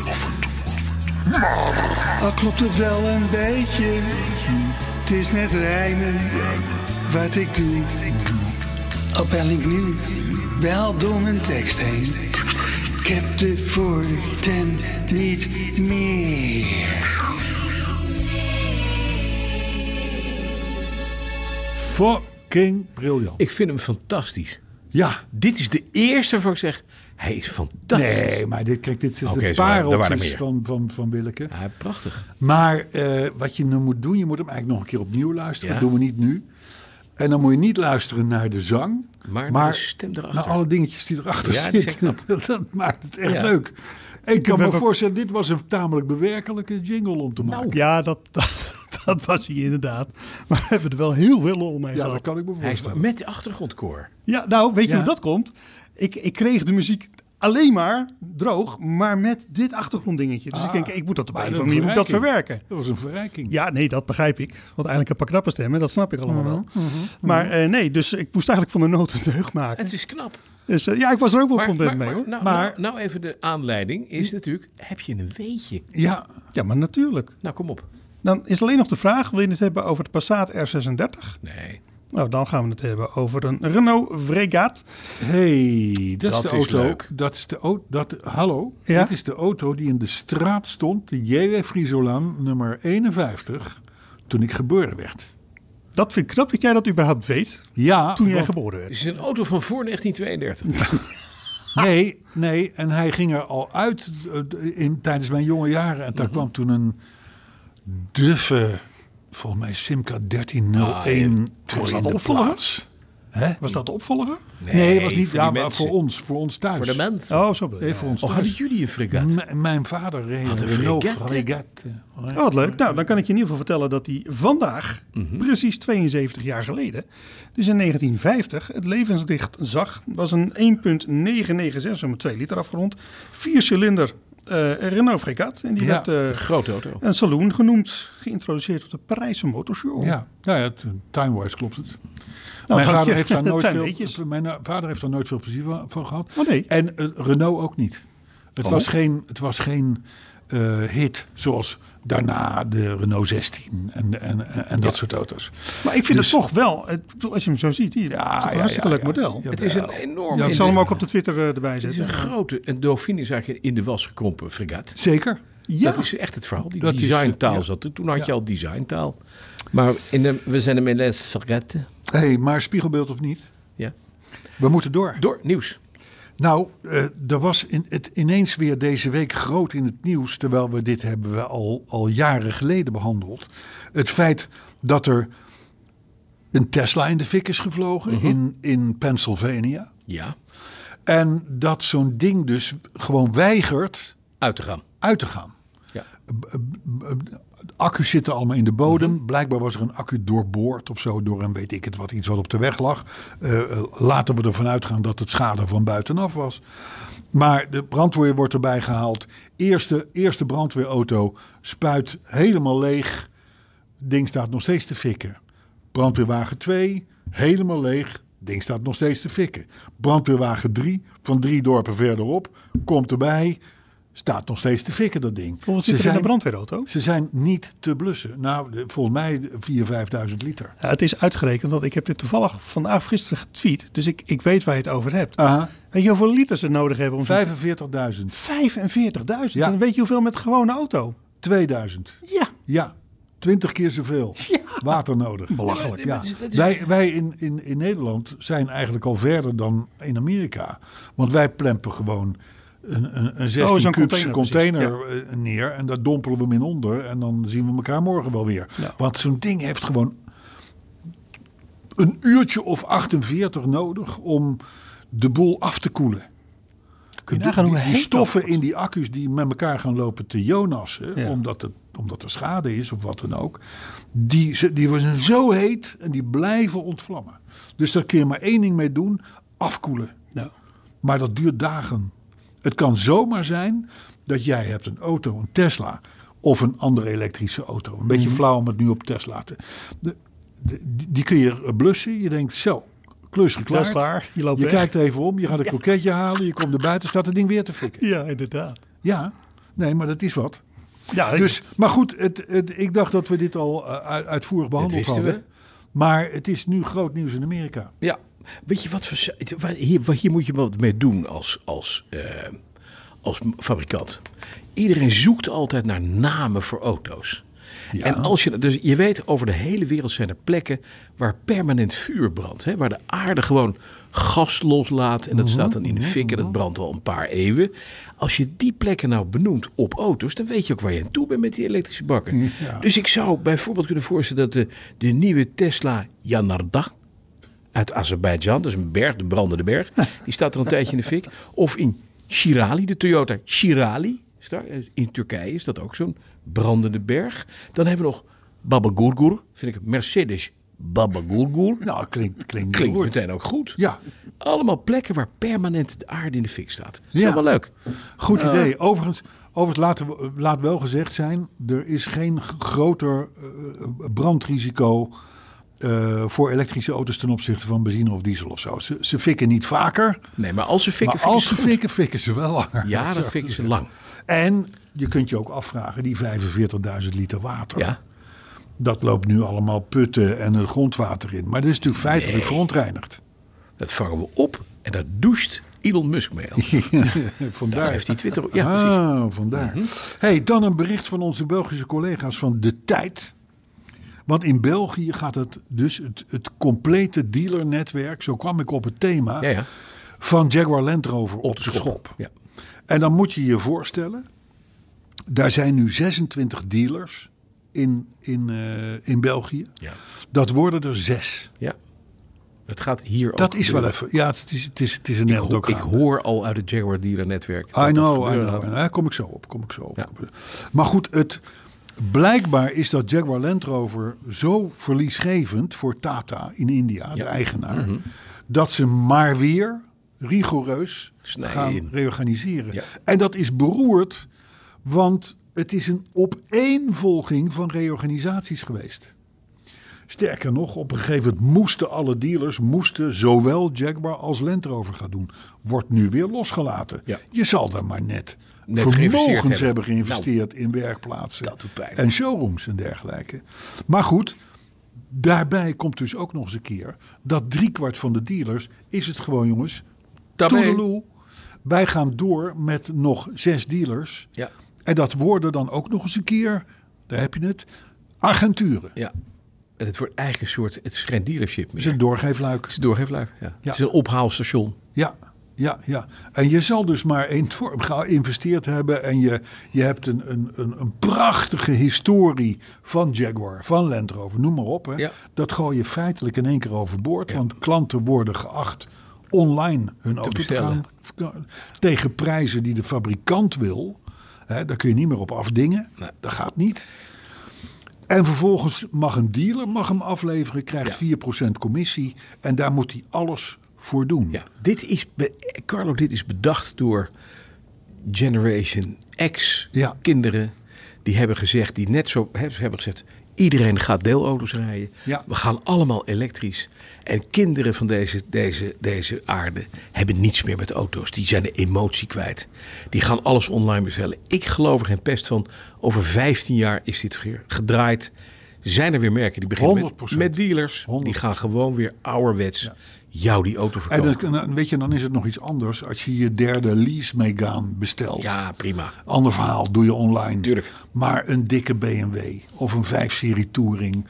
Al klopt het wel een beetje. Het is net rijmen wat ik doe. Al bel ik nu wel door mijn tekst heen. Ik heb de voorten niet meer. Fucking briljant. Ik vind hem fantastisch. Ja. Dit is de eerste waarvan ik zeg, hij is fantastisch. Nee, maar dit is Oké, de er waren pareltjes meer. van Willeke. Ja, prachtig. Maar wat je nu moet doen, je moet hem eigenlijk nog een keer opnieuw luisteren. Ja. Dat doen we niet nu. En dan moet je niet luisteren naar de zang. Maar naar de stem erachter. Naar alle dingetjes die erachter Ja, die zijn zitten. Dat maakt het echt Ja. leuk. En ik kan me heb ook- voorstellen, dit was een tamelijk bewerkelijke jingle om te maken. Ja, dat was hij inderdaad. Maar we hebben er wel heel veel lol mee Ja, gehad. dat kan ik me Hij is voorstellen. met de achtergrondkoor. Ja, nou, weet je Ja. hoe dat komt? Ik kreeg de muziek alleen maar droog, maar met dit achtergronddingetje. Dus ik denk, ik moet dat op maar een dat of andere manier moet ik dat verrijking. verwerken. Dat was een verrijking. Ja, nee, dat begrijp ik. Want eigenlijk een paar knappe stemmen, dat snap ik allemaal wel. Maar nee, dus ik moest eigenlijk van de nood een deugd maken. Het is knap. Dus ja, ik was er ook wel content mee hoor. Nou, even de aanleiding is natuurlijk, heb je een weetje? Ja, Ja, maar natuurlijk. Nou, kom op. Dan is alleen nog de vraag, wil je het hebben over de Passat R36? Nee. Nou, dan gaan we het hebben over een Renault Fregat. Hey, dat is de is auto. leuk. Dat is de auto. Hallo, Ja? dit is de auto die in de straat stond, de J.W. Friesolaan nummer 51, toen ik geboren werd. Dat vind ik knap dat jij dat überhaupt weet, Ja, toen jij want- geboren werd. Het is een auto van voor 1932. Nee, en hij ging er al uit tijdens mijn jonge jaren. En daar kwam toen een duffe, volgens mij Simca 1301 voor Was in dat de de opvolger? plaats. Hè? Was dat de opvolger? Nee, het was niet. voor Ja, die maar mensen. voor ons thuis. Voor de mens. Oh, zo bedoel je. Nee, voor ons Oh, thuis. hadden jullie een fregat? Mijn vader reed Had een een Renault Fregat, hè? Fregat. Oh, wat leuk. Nou, dan kan ik je in ieder geval vertellen dat hij vandaag, precies 72 jaar geleden, dus in 1950, het levenslicht zag. Was een 1,996, zo'n 2 liter afgerond, 4-cilinder Renault Fregat. En die Ja. werd Grote auto. een saloon genoemd, geïntroduceerd op de Parijse Motorshow. Ja, time-wise klopt het. Nou, Mijn dank vader je. heeft daar Het nooit zijn veel. weetjes. Mijn vader heeft daar nooit veel plezier van gehad. Oh, nee. En Renault ook niet. Het was geen hit zoals daarna de Renault 16 en dat soort auto's. Maar ik vind Dus- het toch wel, als je hem zo ziet, hier, het is toch een hartstikke leuk model. Ja, Het is een enorm... Ja, Ik zal hem ook op de Twitter erbij Het is zetten. een grote... Een Dauphine is eigenlijk in de was gekrompen fregat. Zeker. Ja, Dat is echt het verhaal. Die Dat is, designtaal ja. zat er. Toen had je Ja. al designtaal. Maar we zijn hem in les vergeten. Hey, maar spiegelbeeld of niet? Ja. We moeten door. Door nieuws. Nou, er was het ineens weer deze week groot in het nieuws, terwijl dit hebben we al jaren geleden behandeld. Het feit dat er een Tesla in de fik is gevlogen in Pennsylvania. Ja. En dat zo'n ding dus gewoon weigert Uit te gaan. uit te gaan. Ja. Accu's zitten allemaal in de bodem. Blijkbaar was er een accu doorboord of zo door een weet ik het wat, iets wat op de weg lag. Laten we ervan uitgaan dat het schade van buitenaf was. Maar de brandweer wordt erbij gehaald. Eerste brandweerauto spuit helemaal leeg. Ding staat nog steeds te fikken. Brandweerwagen 2, helemaal leeg. Ding staat nog steeds te fikken. Brandweerwagen 3, van 3 dorpen verderop, komt erbij. Staat nog steeds te fikken, dat ding. Hoeveel zit er in een brandweerauto? Ze zijn niet te blussen. Nou, volgens mij 4.000-5.000 liter. Ja, het is uitgerekend, want ik heb dit toevallig vandaag gisteren getweet. Dus ik weet waar je het over hebt. Aha, Weet je hoeveel liters ze nodig hebben? Om 45.000. 45.000. Ja. En weet je hoeveel met een gewone auto? 2000. Ja. Ja, 20 keer zoveel Ja. water nodig. Belachelijk. Ja. Dat is- Wij in Nederland zijn eigenlijk al verder dan in Amerika. Want wij plempen gewoon een 16 zo'n kubische container, container neer. En daar dompelen we hem in onder. En dan zien we elkaar morgen wel weer. Ja. Want zo'n ding heeft gewoon een uurtje of 48 nodig om de boel af te koelen. Kun je nagaan hoe die heet stoffen dat in die accu's die met elkaar gaan lopen te jonassen, Ja. omdat er schade is of wat dan ook, die worden zo heet en die blijven ontvlammen. Dus daar kun je maar één ding mee doen, afkoelen. Nou, Maar dat duurt dagen. Het kan zomaar zijn dat jij hebt een auto, een Tesla of een andere elektrische auto. Een beetje flauw om het nu op Tesla te... Die kun je blussen. Je denkt zo, klus geklaard. dat is klaar. Je loopt Je weg. kijkt even om, je gaat een kroketje halen, je komt er buiten, staat het ding weer te fikken. Ja, inderdaad. Ja, nee, maar dat is wat. Ja, Dus, maar goed, ik dacht dat we dit al uitvoerig behandeld wisten hadden. Maar het is nu groot nieuws in Amerika. Ja. Weet je wat voor... Hier moet je wat mee doen als fabrikant. Iedereen zoekt altijd naar namen voor auto's. Ja. En als je weet, over de hele wereld zijn er plekken waar permanent vuur brandt. Hè? Waar de aarde gewoon gas loslaat en dat staat dan in de fik en dat brandt al een paar eeuwen. Als je die plekken nou benoemt op auto's, dan weet je ook waar je aan toe bent met die elektrische bakken. Ja. Dus ik zou bijvoorbeeld kunnen voorstellen dat de nieuwe Tesla Janarda uit Azerbeidzjan, dat is een berg, de brandende berg, die staat er een tijdje in de fik. Of in Shirali, de Toyota Shirali. In Turkije is dat ook zo'n brandende berg. Dan hebben we nog Babagurgur, vind ik Mercedes Babagurgur. Nou, klinkt Klinkt goed. meteen ook goed. Ja, Allemaal plekken waar permanent de aarde in de fik staat. Dat is Ja. wel leuk. goed idee. Overigens laat wel gezegd zijn, er is geen groter brandrisico voor elektrische auto's ten opzichte van benzine of diesel of zo. Ze fikken niet vaker, Nee, maar als ze fikken, maar als ze fikken fikken, fikken ze wel langer. Ja, dan fikken ze lang. En je kunt je ook afvragen, die 45.000 liter water. Ja. Dat loopt nu allemaal putten en het grondwater in. Maar dat is natuurlijk feitelijk verontreinigd. Dat vangen we op en daar doucht Elon Musk mee. Vandaar. Daar heeft hij Twitter... Ja, precies. Vandaar. Hey, dan een bericht van onze Belgische collega's van De Tijd. Want in België gaat het dus het complete dealernetwerk, zo kwam ik op het thema, van Jaguar Land Rover op de schop. Ja. En dan moet je je voorstellen, daar zijn nu 26 dealers in België. Ja. Dat worden er 6. Ja. Het gaat hier ook. Dat is wel even. Ja, het is een heel Ik hoor al uit het Jaguar dealer netwerk. I know. Daar kom ik zo op. Ja. Maar goed, blijkbaar is dat Jaguar Land Rover zo verliesgevend voor Tata in India, de eigenaar, dat ze maar weer rigoureus gaan reorganiseren. Ja. En dat is beroerd, want het is een opeenvolging van reorganisaties geweest. Sterker nog, op een gegeven moment moesten alle dealers zowel Jaguar als Land Rover gaan doen. Wordt nu weer losgelaten. Ja. Je zal daar maar net vermogens hebben geïnvesteerd in werkplaatsen en showrooms en dergelijke. Maar goed, daarbij komt dus ook nog eens een keer dat 3/4 van de dealers is het gewoon, jongens, toedeloe. Wij gaan door met nog 6 dealers. Ja. En dat worden dan ook nog eens een keer, daar heb je het, agenturen. Ja. En het wordt eigenlijk een soort, het is geen dealership meer. Het is een doorgeefluik. Ja. Het is een ophaalstation. Ja. En je zal dus maar enorm geïnvesteerd hebben. En je hebt een prachtige historie van Jaguar, van Land Rover, noem maar op. Hè. Ja. Dat gooi je feitelijk in één keer overboord. Ja. Want klanten worden geacht online hun auto te gaan tegen prijzen die de fabrikant wil. Hè, daar kun je niet meer op afdingen. Nee. Dat gaat niet. En vervolgens mag een dealer hem afleveren, krijgt 4% commissie. En daar moet hij alles voor doen. Ja, dit is bedacht door Generation X kinderen. Die hebben gezegd, iedereen gaat deelauto's rijden. Ja. We gaan allemaal elektrisch. En kinderen van deze aarde hebben niets meer met auto's. Die zijn de emotie kwijt. Die gaan alles online bestellen. Ik geloof er geen pest van. Over 15 jaar is dit weer gedraaid. Zijn er weer merken die beginnen met dealers. 100%. Die gaan gewoon weer ouderwets jou die auto verkopen. En weet je, dan is het nog iets anders als je je derde lease Megane bestelt. Ja, prima. Ander verhaal, doe je online. Tuurlijk. Maar een dikke BMW of een 5-serie Touring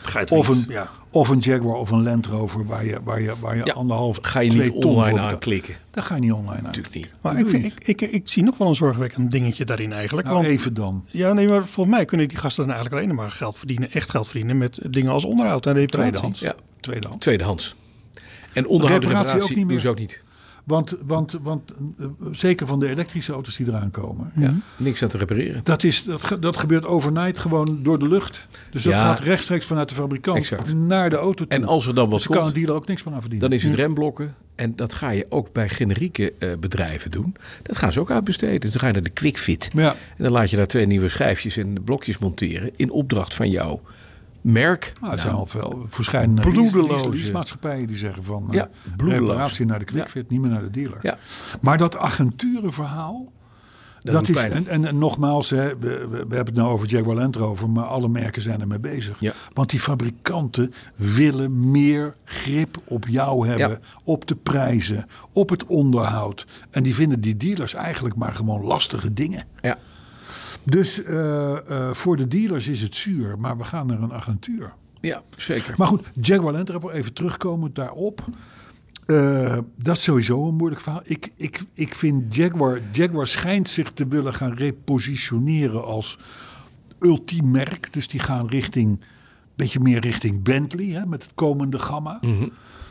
of een Jaguar of een Land Rover waar je anderhalf, ga je 2 niet ton online voor aanklikken. Dat ga je niet online aan. Natuurlijk niet. Maar ik zie nog wel een zorgwekkend dingetje daarin eigenlijk. Nou, want, even dan. Ja, nee, maar volgens mij kunnen die gasten dan eigenlijk alleen maar echt geld verdienen met dingen als onderhoud en reparatie. Tweedehands. En onderhoud en reparatie ook niet meer. Doen ze ook niet. Want zeker van de elektrische auto's die eraan komen. Ja, niks aan te repareren. Dat gebeurt overnight gewoon door de lucht. Dus dat gaat rechtstreeks vanuit de fabrikant naar de auto toe. En als er dan wat kan een dealer ook niks meer aan verdienen. Dan is het remblokken. En dat ga je ook bij generieke bedrijven doen. Dat gaan ze ook uitbesteden. Dus dan ga je naar de QuickFit. Ja. En dan laat je daar 2 nieuwe schijfjes en blokjes monteren. In opdracht van jou. Merk. Het zijn al veel verschillende leasemaatschappijen die zeggen van reparatie naar de QuickFit, niet meer naar de dealer. Ja. Maar dat agenturenverhaal, dat is en nogmaals, we hebben het nou over Jaguar Land Rover, maar alle merken zijn ermee bezig. Ja. Want die fabrikanten willen meer grip op jou hebben, op de prijzen, op het onderhoud. En die vinden die dealers eigenlijk maar gewoon lastige dingen. Ja. Dus voor de dealers is het zuur, maar we gaan naar een agentuur. Ja, zeker. Maar goed, Jaguar Land Rover, even terugkomend daarop. Dat is sowieso een moeilijk verhaal. Ik vind Jaguar schijnt zich te willen gaan repositioneren als ultiem merk. Dus die gaan een beetje meer richting Bentley, hè, met het komende gamma. Mm-hmm.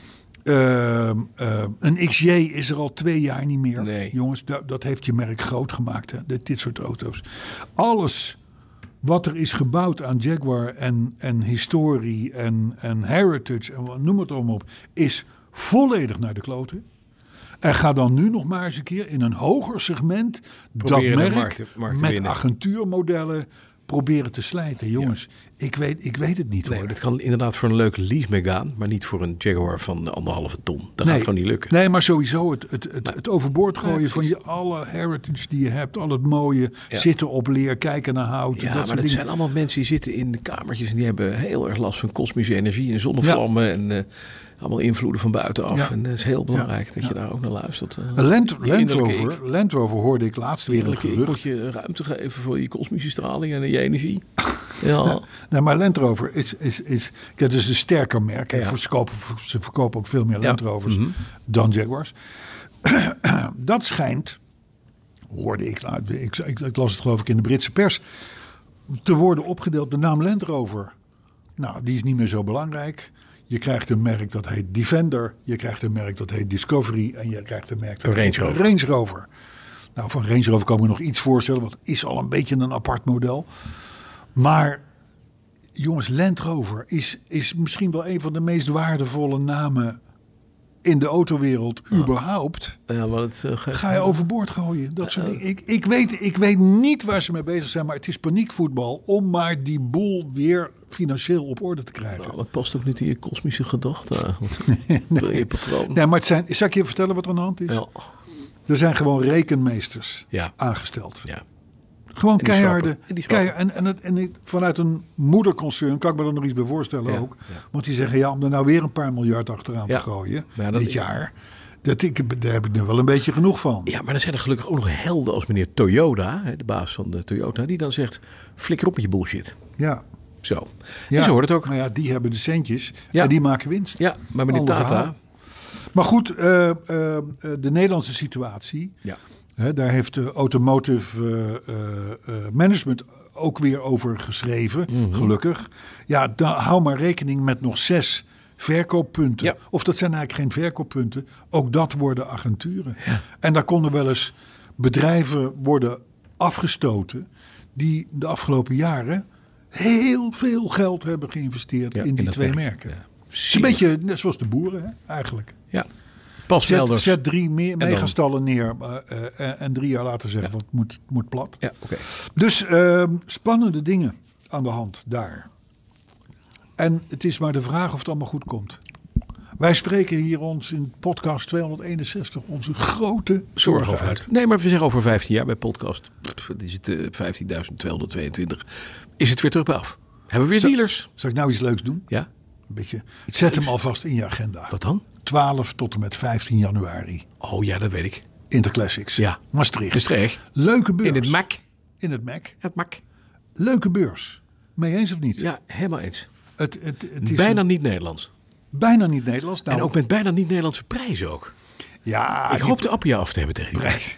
Een XJ is er al 2 jaar niet meer. Nee. Jongens, dat heeft je merk groot gemaakt. Hè? Dit soort auto's. Alles wat er is gebouwd aan Jaguar en historie en heritage en noem het allemaal op, is volledig naar de kloten. En ga dan nu nog maar eens een keer in een hoger segment proberen dat merk met agentuurmodellen proberen te slijten. Jongens, ik weet het niet Nee, hoor. dat kan inderdaad voor een leuke lease Megane, maar niet voor een Jaguar van 1,5 ton. Dat gaat gewoon niet lukken. Nee, maar sowieso het overboord gooien van je alle heritage die je hebt. Al het mooie, zitten op leer, kijken naar hout. Ja, dat maar dat zijn allemaal mensen die zitten in de kamertjes en die hebben heel erg last van kosmische energie en zonnevlammen en allemaal invloeden van buitenaf. Ja. En dat is heel belangrijk dat je daar ook naar luistert. Land Rover hoorde ik laatst weer een gerucht. Moet je ruimte geven voor je kosmische straling en je energie. Ja. Nee, maar Land Rover is kijk, dus een sterker merk. Ja. Ze verkopen ook veel meer Land Rovers dan Jaguars. Dat schijnt, hoorde ik, ik las het geloof ik in de Britse pers, te worden opgedeeld. De naam Land Rover, nou, die is niet meer zo belangrijk. Je krijgt een merk dat heet Defender. Je krijgt een merk dat heet Discovery. En je krijgt een merk dat heet Range Rover. Nou, van Range Rover kan ik me nog iets voorstellen. Want het is al een beetje een apart model. Maar jongens, Land Rover is misschien wel een van de meest waardevolle namen in de autowereld überhaupt. Ja, maar het, ga je overboord gooien. Dat soort dingen. Ik weet niet waar ze mee bezig zijn. Maar het is paniekvoetbal om maar die boel weer financieel op orde te krijgen. Nou, dat past ook niet in je kosmische gedachten. Nee. Je patroon. Nee, maar zal ik je vertellen wat er aan de hand is? Ja. Er zijn gewoon rekenmeesters aangesteld. Ja. Gewoon En die keiharde. schrappen. En vanuit een moederconcern kan ik me er nog iets bij voorstellen ook. Ja. Want die zeggen, om er nou weer een paar miljard achteraan te gooien dit jaar. Daar heb ik er wel een beetje genoeg van. Ja, maar dan zijn er gelukkig ook nog helden als meneer Toyota, de baas van de Toyota, die dan zegt, flikker op met je bullshit. Ja. Zo. En zo hoort het ook. Maar die hebben de centjes en die maken winst. Ja, maar meneer Ander Tata. verhaal. Maar goed, de Nederlandse situatie. Ja. Daar heeft de Automotive Management ook weer over geschreven, gelukkig. Ja, hou maar rekening met nog 6 verkooppunten. Ja. Of dat zijn eigenlijk geen verkooppunten. Ook dat worden agenturen. Ja. En daar konden wel eens bedrijven worden afgestoten die de afgelopen jaren heel veel geld hebben geïnvesteerd in die twee merken. Ja. Een beetje net zoals de boeren, eigenlijk. Ja. Zet 3 megastallen neer en 3 jaar later zeggen wat moet plat. Ja, okay. Dus spannende dingen aan de hand daar. En het is maar de vraag of het allemaal goed komt. Wij spreken hier ons in podcast 261 onze grote zorgen uit. Nee, maar we zeggen over 15 jaar bij podcast, is het 15.222, is het weer terug bij af. Hebben we weer dealers. Zal ik nou iets leuks doen? Ja. Een beetje. Zet hem alvast in je agenda. Wat dan? 12 tot en met 15 januari. Oh ja, dat weet ik. Interclassics. Ja. Maastricht. Maastricht. Leuke beurs. In het MAC. In het MAC. Het MAC. Leuke beurs. Mee eens of niet? Ja, helemaal eens. Het is bijna niet Nederlands. Bijna niet Nederlands. Nou, en ook met bijna niet Nederlandse prijzen ook. Ja. Ik hoop de Appia af te hebben tegen die prijs.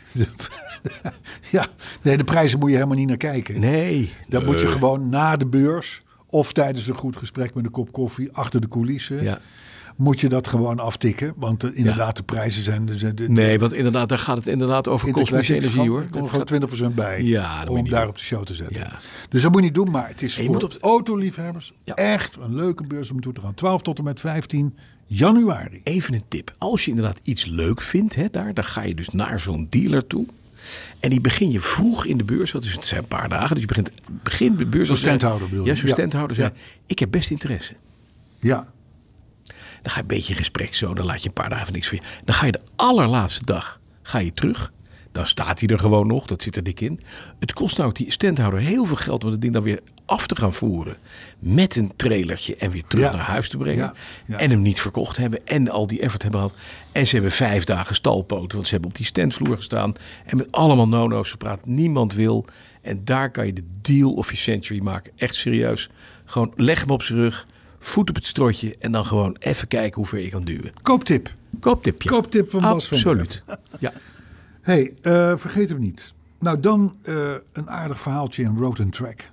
Ja, nee, de prijzen moet je helemaal niet naar kijken. Nee. Dan moet je gewoon na de beurs of tijdens een goed gesprek met een kop koffie achter de coulissen. Ja. Moet je dat gewoon aftikken. Want inderdaad, de prijzen zijn... Nee, want inderdaad, daar gaat het inderdaad over kosmische energie, hoor. Er komt gewoon 20% bij om daar op de show te zetten. Ja. Dus dat moet je niet doen, maar het is voor autoliefhebbers echt een leuke beurs om naartoe te gaan. 12 tot en met 15 januari. Even een tip. Als je inderdaad iets leuk vindt, dan ga je dus naar zo'n dealer toe. En die begin je vroeg in de beurs. Dus het zijn een paar dagen. Dus je begint de beurs. Zo'n standhouder bedoel je? Ja, zo'n standhouder. Ja. Ik heb best interesse. Ja. Dan ga je een beetje in gesprek zo. Dan laat je een paar dagen niks voor je. Dan ga je de allerlaatste dag terug. Dan staat hij er gewoon nog. Dat zit er dik in. Het kost nou die standhouder heel veel geld om het ding dan weer af te gaan voeren. Met een trailertje en weer terug naar huis te brengen. Ja. En hem niet verkocht hebben. En al die effort hebben gehad. En ze hebben 5 dagen stalpoten. Want ze hebben op die standvloer gestaan. En met allemaal no-no's gepraat. Niemand wil. En daar kan je de deal of je century maken. Echt serieus. Gewoon leg hem op zijn rug. Voet op het strotje. En dan gewoon even kijken hoe ver je kan duwen. Kooptip. Kooptipje. Kooptip van Bas van Absoluut. Ja. Hey, vergeet hem niet. Nou, dan een aardig verhaaltje in Road and Track.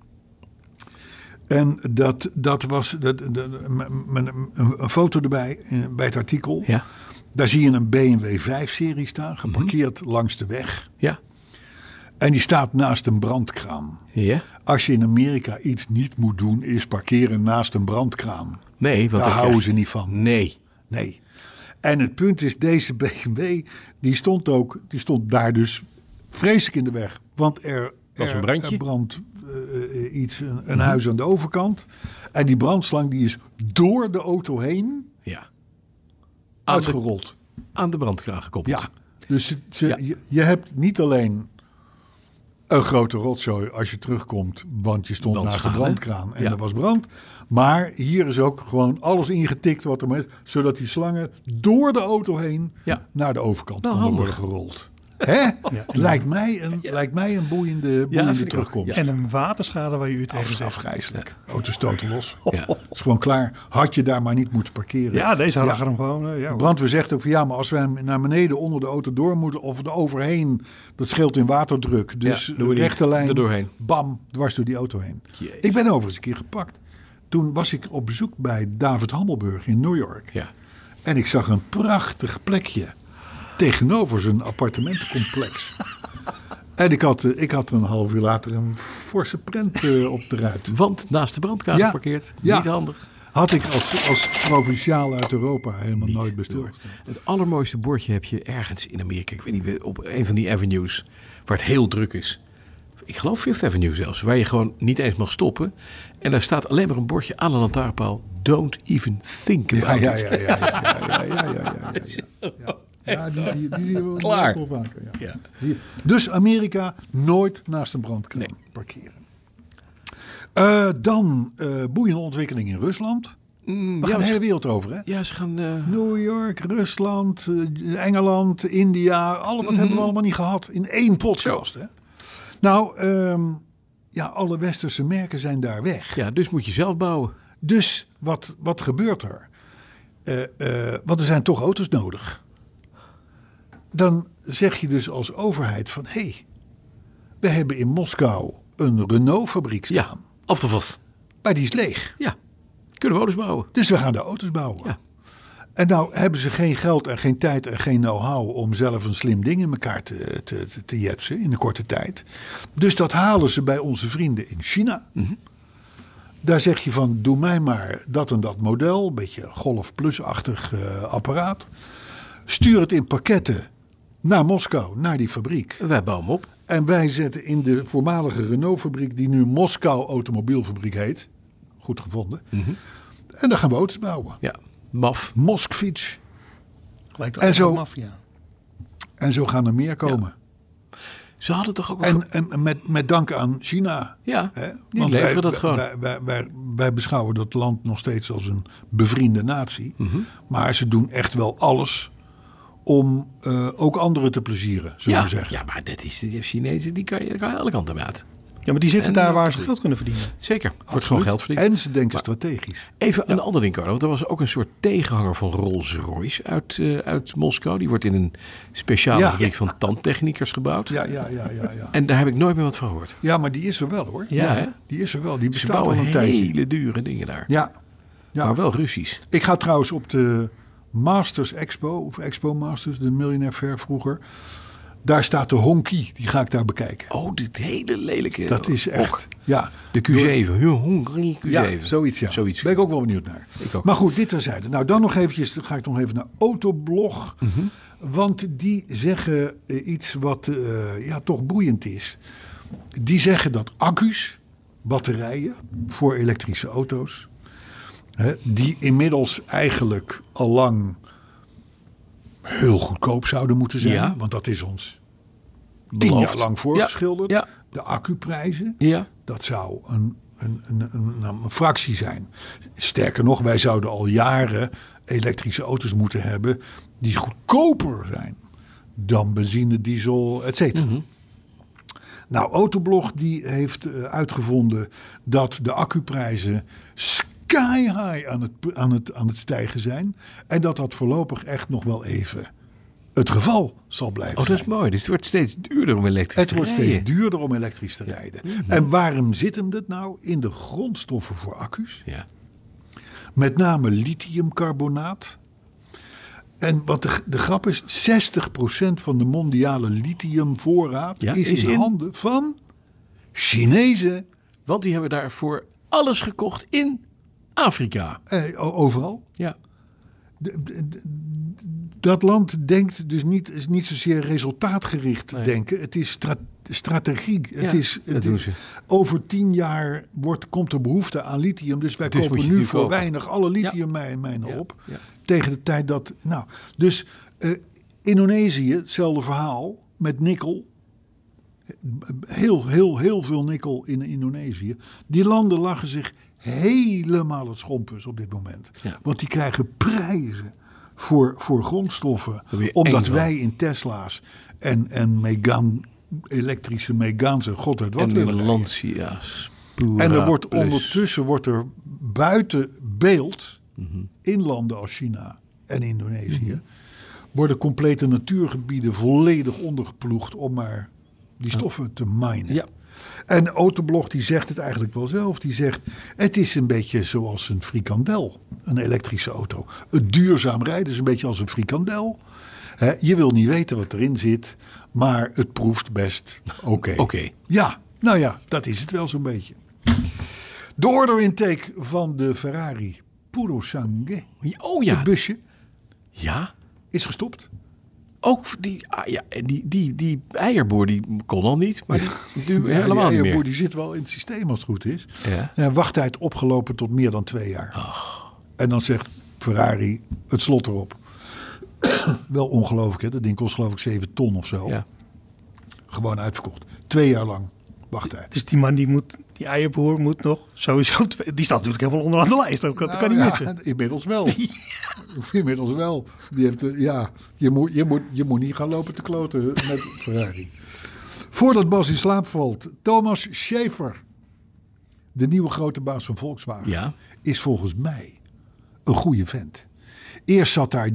En dat was een foto erbij bij het artikel. Ja. Daar zie je een BMW 5-serie staan, geparkeerd langs de weg. Ja. En die staat naast een brandkraan. Ja. Als je in Amerika iets niet moet doen, is parkeren naast een brandkraan. Nee, want daar houden ze niet van. Nee. En het punt is, deze BMW, die stond daar dus vreselijk in de weg. Want er was een brandje. een huis aan de overkant. En die brandslang die is door de auto heen uitgerold. Aan de brandkraan gekoppeld. Ja, dus je hebt niet alleen een grote rotzooi als je terugkomt, want je stond naast de brandkraan en er was brand. Maar hier is ook gewoon alles ingetikt wat er is, zodat die slangen door de auto heen naar de overkant konden worden gerold. Hè? Ja. Lijkt mij een boeiende terugkomst. En een waterschade waar je tegen zegt. Afgrijselijk. Auto's stoten los. Het is gewoon klaar. Had je daar maar niet moeten parkeren. Ja, deze hadden hem gewoon. De brandweer zegt ook van maar als we hem naar beneden onder de auto door moeten of er overheen, dat scheelt in waterdruk. Dus rechte lijn, doorheen. Bam, dwars door die auto heen. Jezus. Ik ben overigens een keer gepakt. Toen was ik op bezoek bij David Hammelburg in New York. Ja. En ik zag een prachtig plekje tegenover zijn appartementencomplex. En ik had een half uur later een forse prent op de ruit. Want naast de brandkraan geparkeerd. Niet handig. Had ik als provinciaal uit Europa helemaal nooit besteld. Het allermooiste bordje heb je ergens in Amerika. Ik weet niet, op een van die avenues waar het heel druk is. Ik geloof Fifth Avenue zelfs. Waar je gewoon niet eens mag stoppen. En daar staat alleen maar een bordje aan een lantaarnpaal. Don't even think about it. Ja, die zien we klaar. Wel vaker. Ja. Ja. Dus Amerika nooit naast een brandkraan parkeren. Dan boeiende ontwikkeling in Rusland. We gaan de hele wereld over, hè? Ja, ze gaan... New York, Rusland, Engeland, India. Wat hebben we allemaal niet gehad in één podcast, hè? Nou, alle westerse merken zijn daar weg. Ja, dus moet je zelf bouwen. Dus wat gebeurt er? Want er zijn toch auto's nodig. Dan zeg je dus als overheid van... we hebben in Moskou een Renault-fabriek staan. Ja, of de wat. Maar die is leeg. Ja, kunnen we auto's bouwen. Dus we gaan de auto's bouwen. Ja. En nou hebben ze geen geld en geen tijd en geen know-how... om zelf een slim ding in elkaar te jetsen in een korte tijd. Dus dat halen ze bij onze vrienden in China. Mm-hmm. Daar zeg je van, doe mij maar dat en dat model. Een beetje Golf Plus-achtig apparaat. Stuur het in pakketten naar Moskou, naar die fabriek. Wij bouwen hem op. En wij zetten in de voormalige Renault-fabriek... die nu Moskou Automobielfabriek heet. Goed gevonden. Mm-hmm. En dan gaan we auto's bouwen. Ja, MAF. Moskvich. Lijkt en zo maffia. En zo gaan er meer komen. Ja. Ze hadden toch ook... En met dank aan China. Ja, hè? Die leveren dat gewoon. Wij beschouwen dat land nog steeds als een bevriende natie. Mm-hmm. Maar ze doen echt wel alles... om ook anderen te plezieren, zullen we zeggen. Ja, maar dat is de Chinezen, die kan je alle kanten mee uit. Ja, maar die zitten daar waar ze geld kunnen verdienen. Zeker, wordt gewoon geld verdiend. En ze denken strategisch. Even een ander ding, Carlo. Want er was ook een soort tegenhanger van Rolls-Royce uit Moskou. Die wordt in een speciale fabriek van tandtechniekers gebouwd. Ja. En daar heb ik nooit meer wat van gehoord. Ja, maar die is er wel, hoor. Ja, die is er wel. Die bestaat ze bouwen al een tijdje. hele dure dingen daar. Ja. Maar wel Russisch. Ik ga trouwens op de Masters Expo, of Expo Masters, de Millionaire Fair vroeger. Daar staat de Honky, die ga ik daar bekijken. Oh, dit hele lelijke. Dat is echt, de Q7, Honky Q7. Ja, zoiets. Daar ben ik ook wel benieuwd naar. Maar goed, dit terzijde. Nou, dan ga ik nog even naar Autoblog. Mm-hmm. Want die zeggen iets wat toch boeiend is. Die zeggen dat accu's, batterijen voor elektrische auto's... die inmiddels eigenlijk al lang heel goedkoop zouden moeten zijn. Ja. Want dat is ons 10 jaar lang voorgeschilderd. Ja. De accuprijzen, dat zou een fractie zijn. Sterker nog, wij zouden al jaren elektrische auto's moeten hebben... die goedkoper zijn dan benzine, diesel, et cetera. Mm-hmm. Nou, Autoblog die heeft uitgevonden dat de accuprijzen... sky high aan het stijgen zijn. En dat voorlopig echt nog wel even het geval zal blijven. Oh, dat is mooi. Dus het wordt steeds duurder om elektrisch te rijden. Het wordt steeds duurder om elektrisch te rijden. Mm-hmm. En waarom zit hem dat nou? In de grondstoffen voor accu's. Ja. Met name lithiumcarbonaat. En wat de grap is, 60% van de mondiale lithiumvoorraad is in handen van Chinezen. Want die hebben daarvoor alles gekocht in Afrika. Overal. Ja. Dat land denkt dus is niet zozeer resultaatgericht denken. Het is strategie. Over 10 jaar komt er behoefte aan lithium. Dus wij kopen nu voor weinig alle lithiummijnen op. Ja. Tegen de tijd dat... Dus Indonesië, hetzelfde verhaal met nikkel. Heel veel nikkel in Indonesië. Die landen lachen zich helemaal het schompus op dit moment. Ja. Want die krijgen prijzen voor grondstoffen. Omdat wij in Tesla's en elektrische Megaanse, god weet wat willen. En Lancia's. En ondertussen wordt er buiten beeld in landen als China en Indonesië worden complete natuurgebieden volledig ondergeploegd om maar die stoffen te minen. Ja. En Autoblog die zegt het eigenlijk wel zelf. Die zegt, het is een beetje zoals een frikandel, een elektrische auto. Het duurzaam rijden is een beetje als een frikandel. Je wil niet weten wat erin zit, maar het proeft best oké. Ja, nou ja, dat is het wel zo'n beetje. De order intake van de Ferrari Purosangue, het busje, is gestopt. Ook die eierboer die kon al niet, maar die helemaal niet meer. Die eierboer die zit wel in het systeem als het goed is. Ja. Wachttijd opgelopen tot meer dan 2 jaar. Ach. En dan zegt Ferrari het slot erop. Wel ongelooflijk, hè? Dat ding kost geloof ik 7 ton of zo. Ja. Gewoon uitverkocht. 2 jaar lang wachttijd. Dus die man die eierboer moet nog sowieso... Die staat natuurlijk helemaal onderaan de lijst. Dat kan niet missen. Inmiddels wel. Inmiddels wel. Die heeft, je moet niet gaan lopen te kloten met Ferrari. Voordat Bas in slaap valt. Thomas Schaefer, de nieuwe grote baas van Volkswagen, is volgens mij een goede vent. Eerst zat daar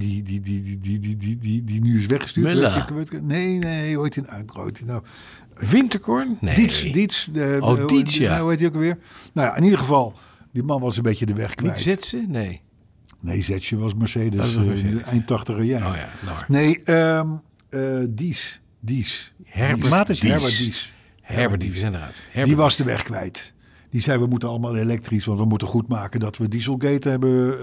die nu is weggestuurd. Nee, ooit in uit. Nou, Winterkorn? Nee. Dietz. Dietz, ja. Hoe heet die ook alweer? Nou ja, in ieder geval, die man was een beetje de weg kwijt. Niet Zetsen? Nee. Nee, Zetje was Mercedes, eind 80er jaar. Oh ja, nou. Nee, Dies. Herbert Dies. Herbert Dies, inderdaad. Die was de weg kwijt. Die zei, we moeten allemaal elektrisch, want we moeten goed maken dat we Dieselgate hebben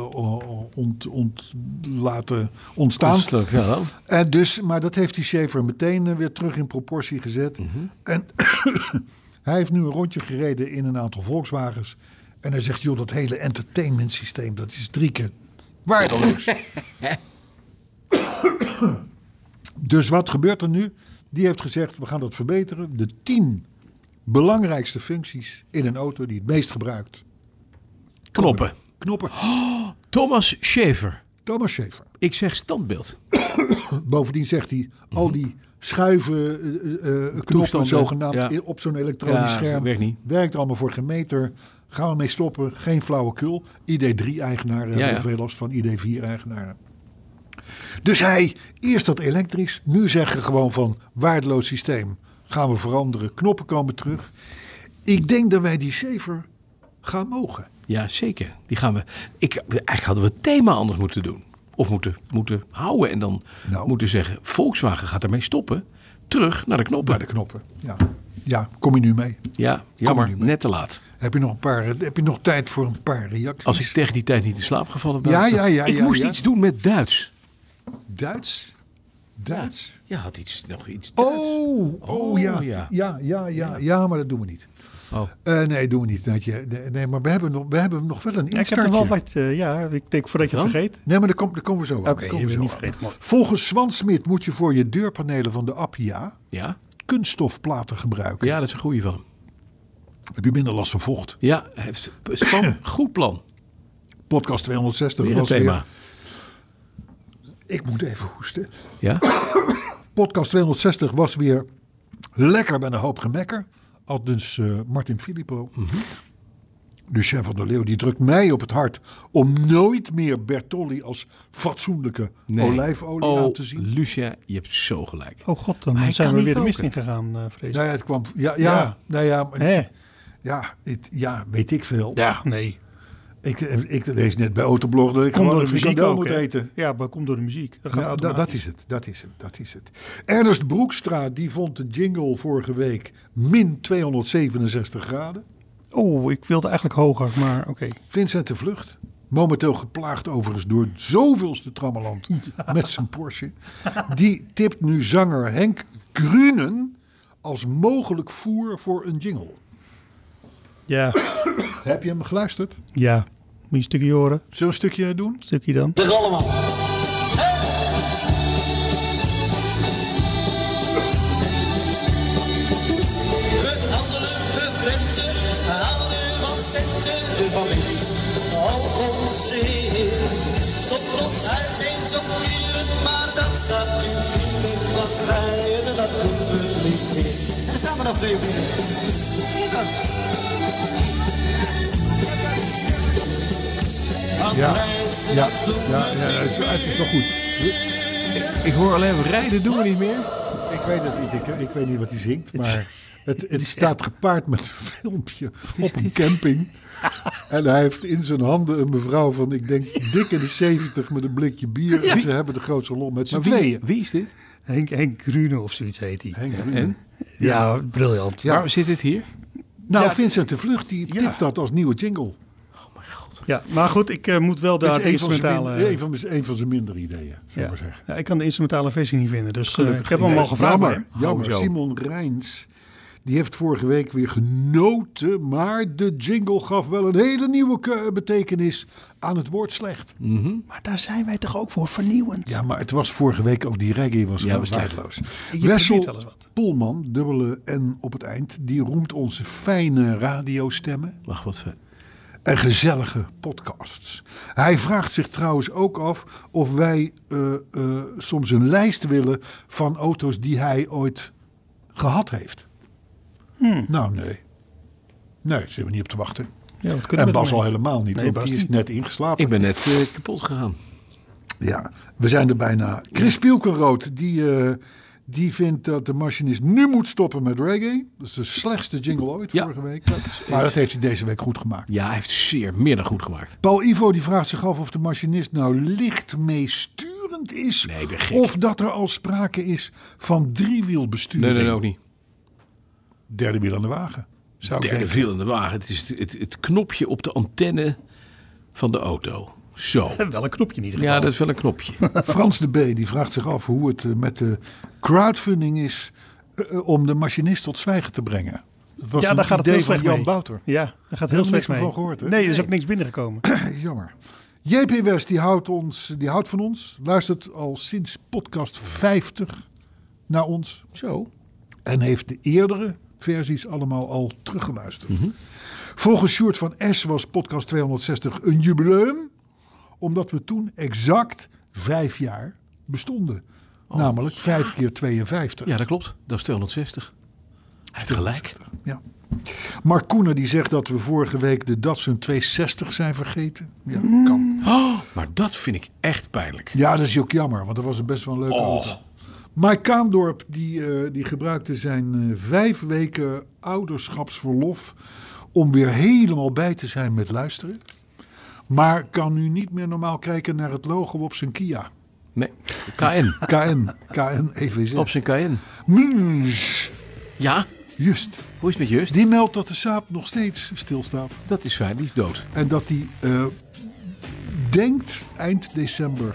laten ontstaan. En dus, maar dat heeft die Schaefer meteen weer terug in proportie gezet. En hij heeft nu een rondje gereden in een aantal Volkswagens. En hij zegt, joh, dat hele entertainment systeem, dat is 3 keer waardeloos. Dus wat gebeurt er nu? Die heeft gezegd, we gaan dat verbeteren. De 10 belangrijkste functies in een auto die het meest gebruikt. Knoppen. Oh, Thomas Schaefer. Ik zeg standbeeld. Bovendien zegt hij, al die schuiven knoppen zogenaamd op zo'n elektronisch scherm. Werkt allemaal voor geen meter. Gaan we mee stoppen. Geen flauwekul. ID3-eigenaren hebben veel last van. ID4-eigenaren. Dus hij, eerst dat elektrisch. Nu zeggen gewoon van waardeloos systeem. Gaan we veranderen. Knoppen komen terug. Ik denk dat wij die Schaefer gaan mogen. Ja, zeker. Die gaan we. Eigenlijk hadden we het thema anders moeten doen. Of moeten houden en dan moeten zeggen, Volkswagen gaat ermee stoppen. Terug naar de knoppen. Naar de knoppen, ja. Kom je nu mee? Ja, jammer. Net te laat. Heb je nog tijd voor een paar reacties? Als ik tegen die tijd niet in slaap gevallen ben. Ja. Ik moest iets doen met Duits. Duits? Ja, had nog iets Duits. Ja, maar dat doen we niet. Nee, doen we niet. Nee, maar we hebben nog wel een instartje. Ik heb er wel wat, ik denk voordat je het vergeet. Nee, maar daar komen we zo aan. Oké, je bent niet vergeten. Volgens Swansmit moet je voor je deurpanelen van de Appia kunststofplaten gebruiken. Ja, dat is een goeie van hem. Heb je minder last van vocht? Ja, goed plan. Podcast 260 weer was thema. Weer... Ik moet even hoesten. Ja? Podcast 260 was weer lekker met een hoop gemekker. Al dus Martin Filippo, de chef van de Leeuw, die drukt mij op het hart om nooit meer Bertolli als fatsoenlijke olijfolie aan te zien. Lucia, je hebt zo gelijk. Oh god, dan zijn we weer de mist ingegaan, vrees. Nou ja, het kwam. Weet ik veel. Ja, nee. Ik lees net bij Autoblog dat ik gewoon een frikandel moet eten. Ja, maar komt door de muziek. Dat is het. Ernest Broekstra, die vond de jingle vorige week min 267 graden. Oh, ik wilde eigenlijk hoger, maar oké. Vincent de Vlucht, momenteel geplaagd overigens door het zoveelste trammeland met zijn Porsche. Die tipt nu zanger Henk Grunen als mogelijk voer voor een jingle. Ja. Heb je hem geluisterd? Ja. Moet je een stukje horen? Zullen we een stukje doen? Een stukje dan. Dat is allemaal. Van al onze Heer, tot ons huis eens opnieuw, maar dat staat u vrienden wat rijden, dat doen we niet meer. En er staan er nog 2 vrienden. Kijk dan. Het is wel goed. Ik hoor alleen rijden doen we niet meer. Ik weet het niet, ik weet niet wat hij zingt, maar het staat gepaard met een filmpje op een camping. En hij heeft in zijn handen een mevrouw van, ik denk, dik in de 70 met een blikje bier. En ze hebben de grootste lol met z'n tweeën. Wie is dit? Henk Grune of zoiets heet hij. Henk Grunen. Ja, briljant. Ja. Waar zit dit hier? Nou, Ja. Vincent de Vlucht, die tipt dat als nieuwe jingle. Ja, maar goed, ik moet wel daar de instrumentale... Een van zijn mindere ideeën, zou ik maar zeggen. Ja, ik kan de instrumentale versie niet vinden, dus ik heb hem al gevraagd. Jammer. Zo. Simon Rijns, die heeft vorige week weer genoten, maar de jingle gaf wel een hele nieuwe betekenis aan het woord slecht. Maar daar zijn wij toch ook voor, vernieuwend. Ja, maar het was vorige week ook die reggae was gewoon slecht. waardeloos. probeert Wessel wel eens wat. Poelman, dubbele N op het eind, die roemt onze fijne radiostemmen Wacht, wat fijn. en gezellige podcasts. Hij vraagt zich trouwens ook af of wij soms een lijst willen van auto's die hij ooit gehad heeft. Nou, nee. Nee, daar zitten we niet op te wachten. Ja, wat kunnen En we Bas ermee? al helemaal niet, Nee, want Bas die is niet. net ingeslapen. Ik ben net kapot gegaan. Ja, we zijn er bijna. Chris Pielkenrood, die vindt dat de machinist nu moet stoppen met reggae. Dat is de slechtste jingle ooit Ja, vorige week. dat is- Maar dat heeft hij deze week goed gemaakt. Ja, hij heeft zeer meer dan goed gemaakt. Paul Ivo die vraagt zich af of de machinist nou licht meesturend is. Nee, ik ben gek. Of dat er al sprake is van driewielbesturing. Nee, ook niet. Derde wiel aan de wagen. Zou ik Derde denken. wiel in de wagen. Het is het knopje op de antenne van de auto. Zo. Wel een knopje in ieder geval. Ja, dat is wel een knopje. Frans de B die vraagt zich af hoe het met de crowdfunding is om de machinist tot zwijgen te brengen. Dat was Ja, een daar gaat het idee heel van slecht Jan mee. Bouter. Ja, daar gaat heel Helemaal slecht niks meer mee. van gehoord, hè? Nee, er is ook niks binnengekomen. Jammer. JP West die houdt van ons. Luistert al sinds podcast 50 naar ons. Zo. En heeft de eerdere versies allemaal al teruggeluisterd. Volgens Sjoerd van S was podcast 260 een jubileum. Omdat we toen exact 5 jaar bestonden. Namelijk 5 keer 52. Ja, dat klopt. Dat is 260. Hij heeft gelijk. Ja. Mark Koenen die zegt dat we vorige week de Datsun 260 zijn vergeten. Ja, kan. Oh, maar dat vind ik echt pijnlijk. Ja, dat is ook jammer, want dat was best wel een leuke auto. Mike Kaandorp die gebruikte zijn 5 weken ouderschapsverlof om weer helemaal bij te zijn met luisteren. Maar kan nu niet meer normaal kijken naar het logo op zijn Kia. Nee, KN. KN EV6. Op zijn KN. Mens. Ja, Just. hoe is het met Just? Die meldt dat de Saab nog steeds stilstaat. Dat is fijn, die is dood. En dat hij denkt eind december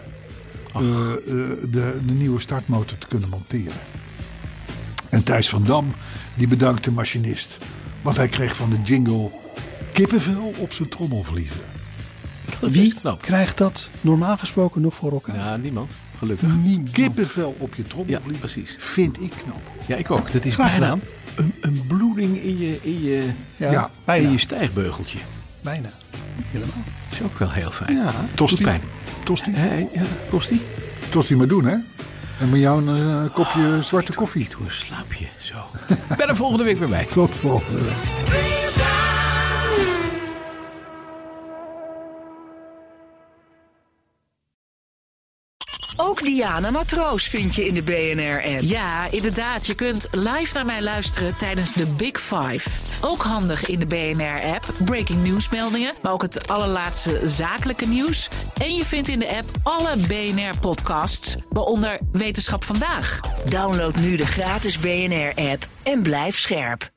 de nieuwe startmotor te kunnen monteren. En Thijs van Dam die bedankt de machinist. Want hij kreeg van de jingle kippenvel op zijn trommelvliezen. Dat Wie is knap. krijgt dat normaal gesproken nog voor elkaar? Ja, niemand. Gelukkig. Kippenvel op je Ja, trommelvlies precies. vind ik knap. Ja, ik ook. Dat is Graag bijna gedaan. een bloeding in je Ja. bijna. in je stijgbeugeltje. Bijna. Helemaal. Dat is ook wel heel fijn. Ja. Tosti. Doet pijn. Tosti. Ja, kost die? Tosti maar doen, hè? En met jou een kopje zwarte koffie. Doe een slaapje. Zo. Ik ben er volgende week weer bij. Tot volgende week. Ook Diana Matroos vind je in de BNR-app. Ja, inderdaad. Je kunt live naar mij luisteren tijdens de Big Five. Ook handig in de BNR-app. Breaking nieuwsmeldingen, maar ook het allerlaatste zakelijke nieuws. En je vindt in de app alle BNR-podcasts, waaronder Wetenschap Vandaag. Download nu de gratis BNR-app en blijf scherp.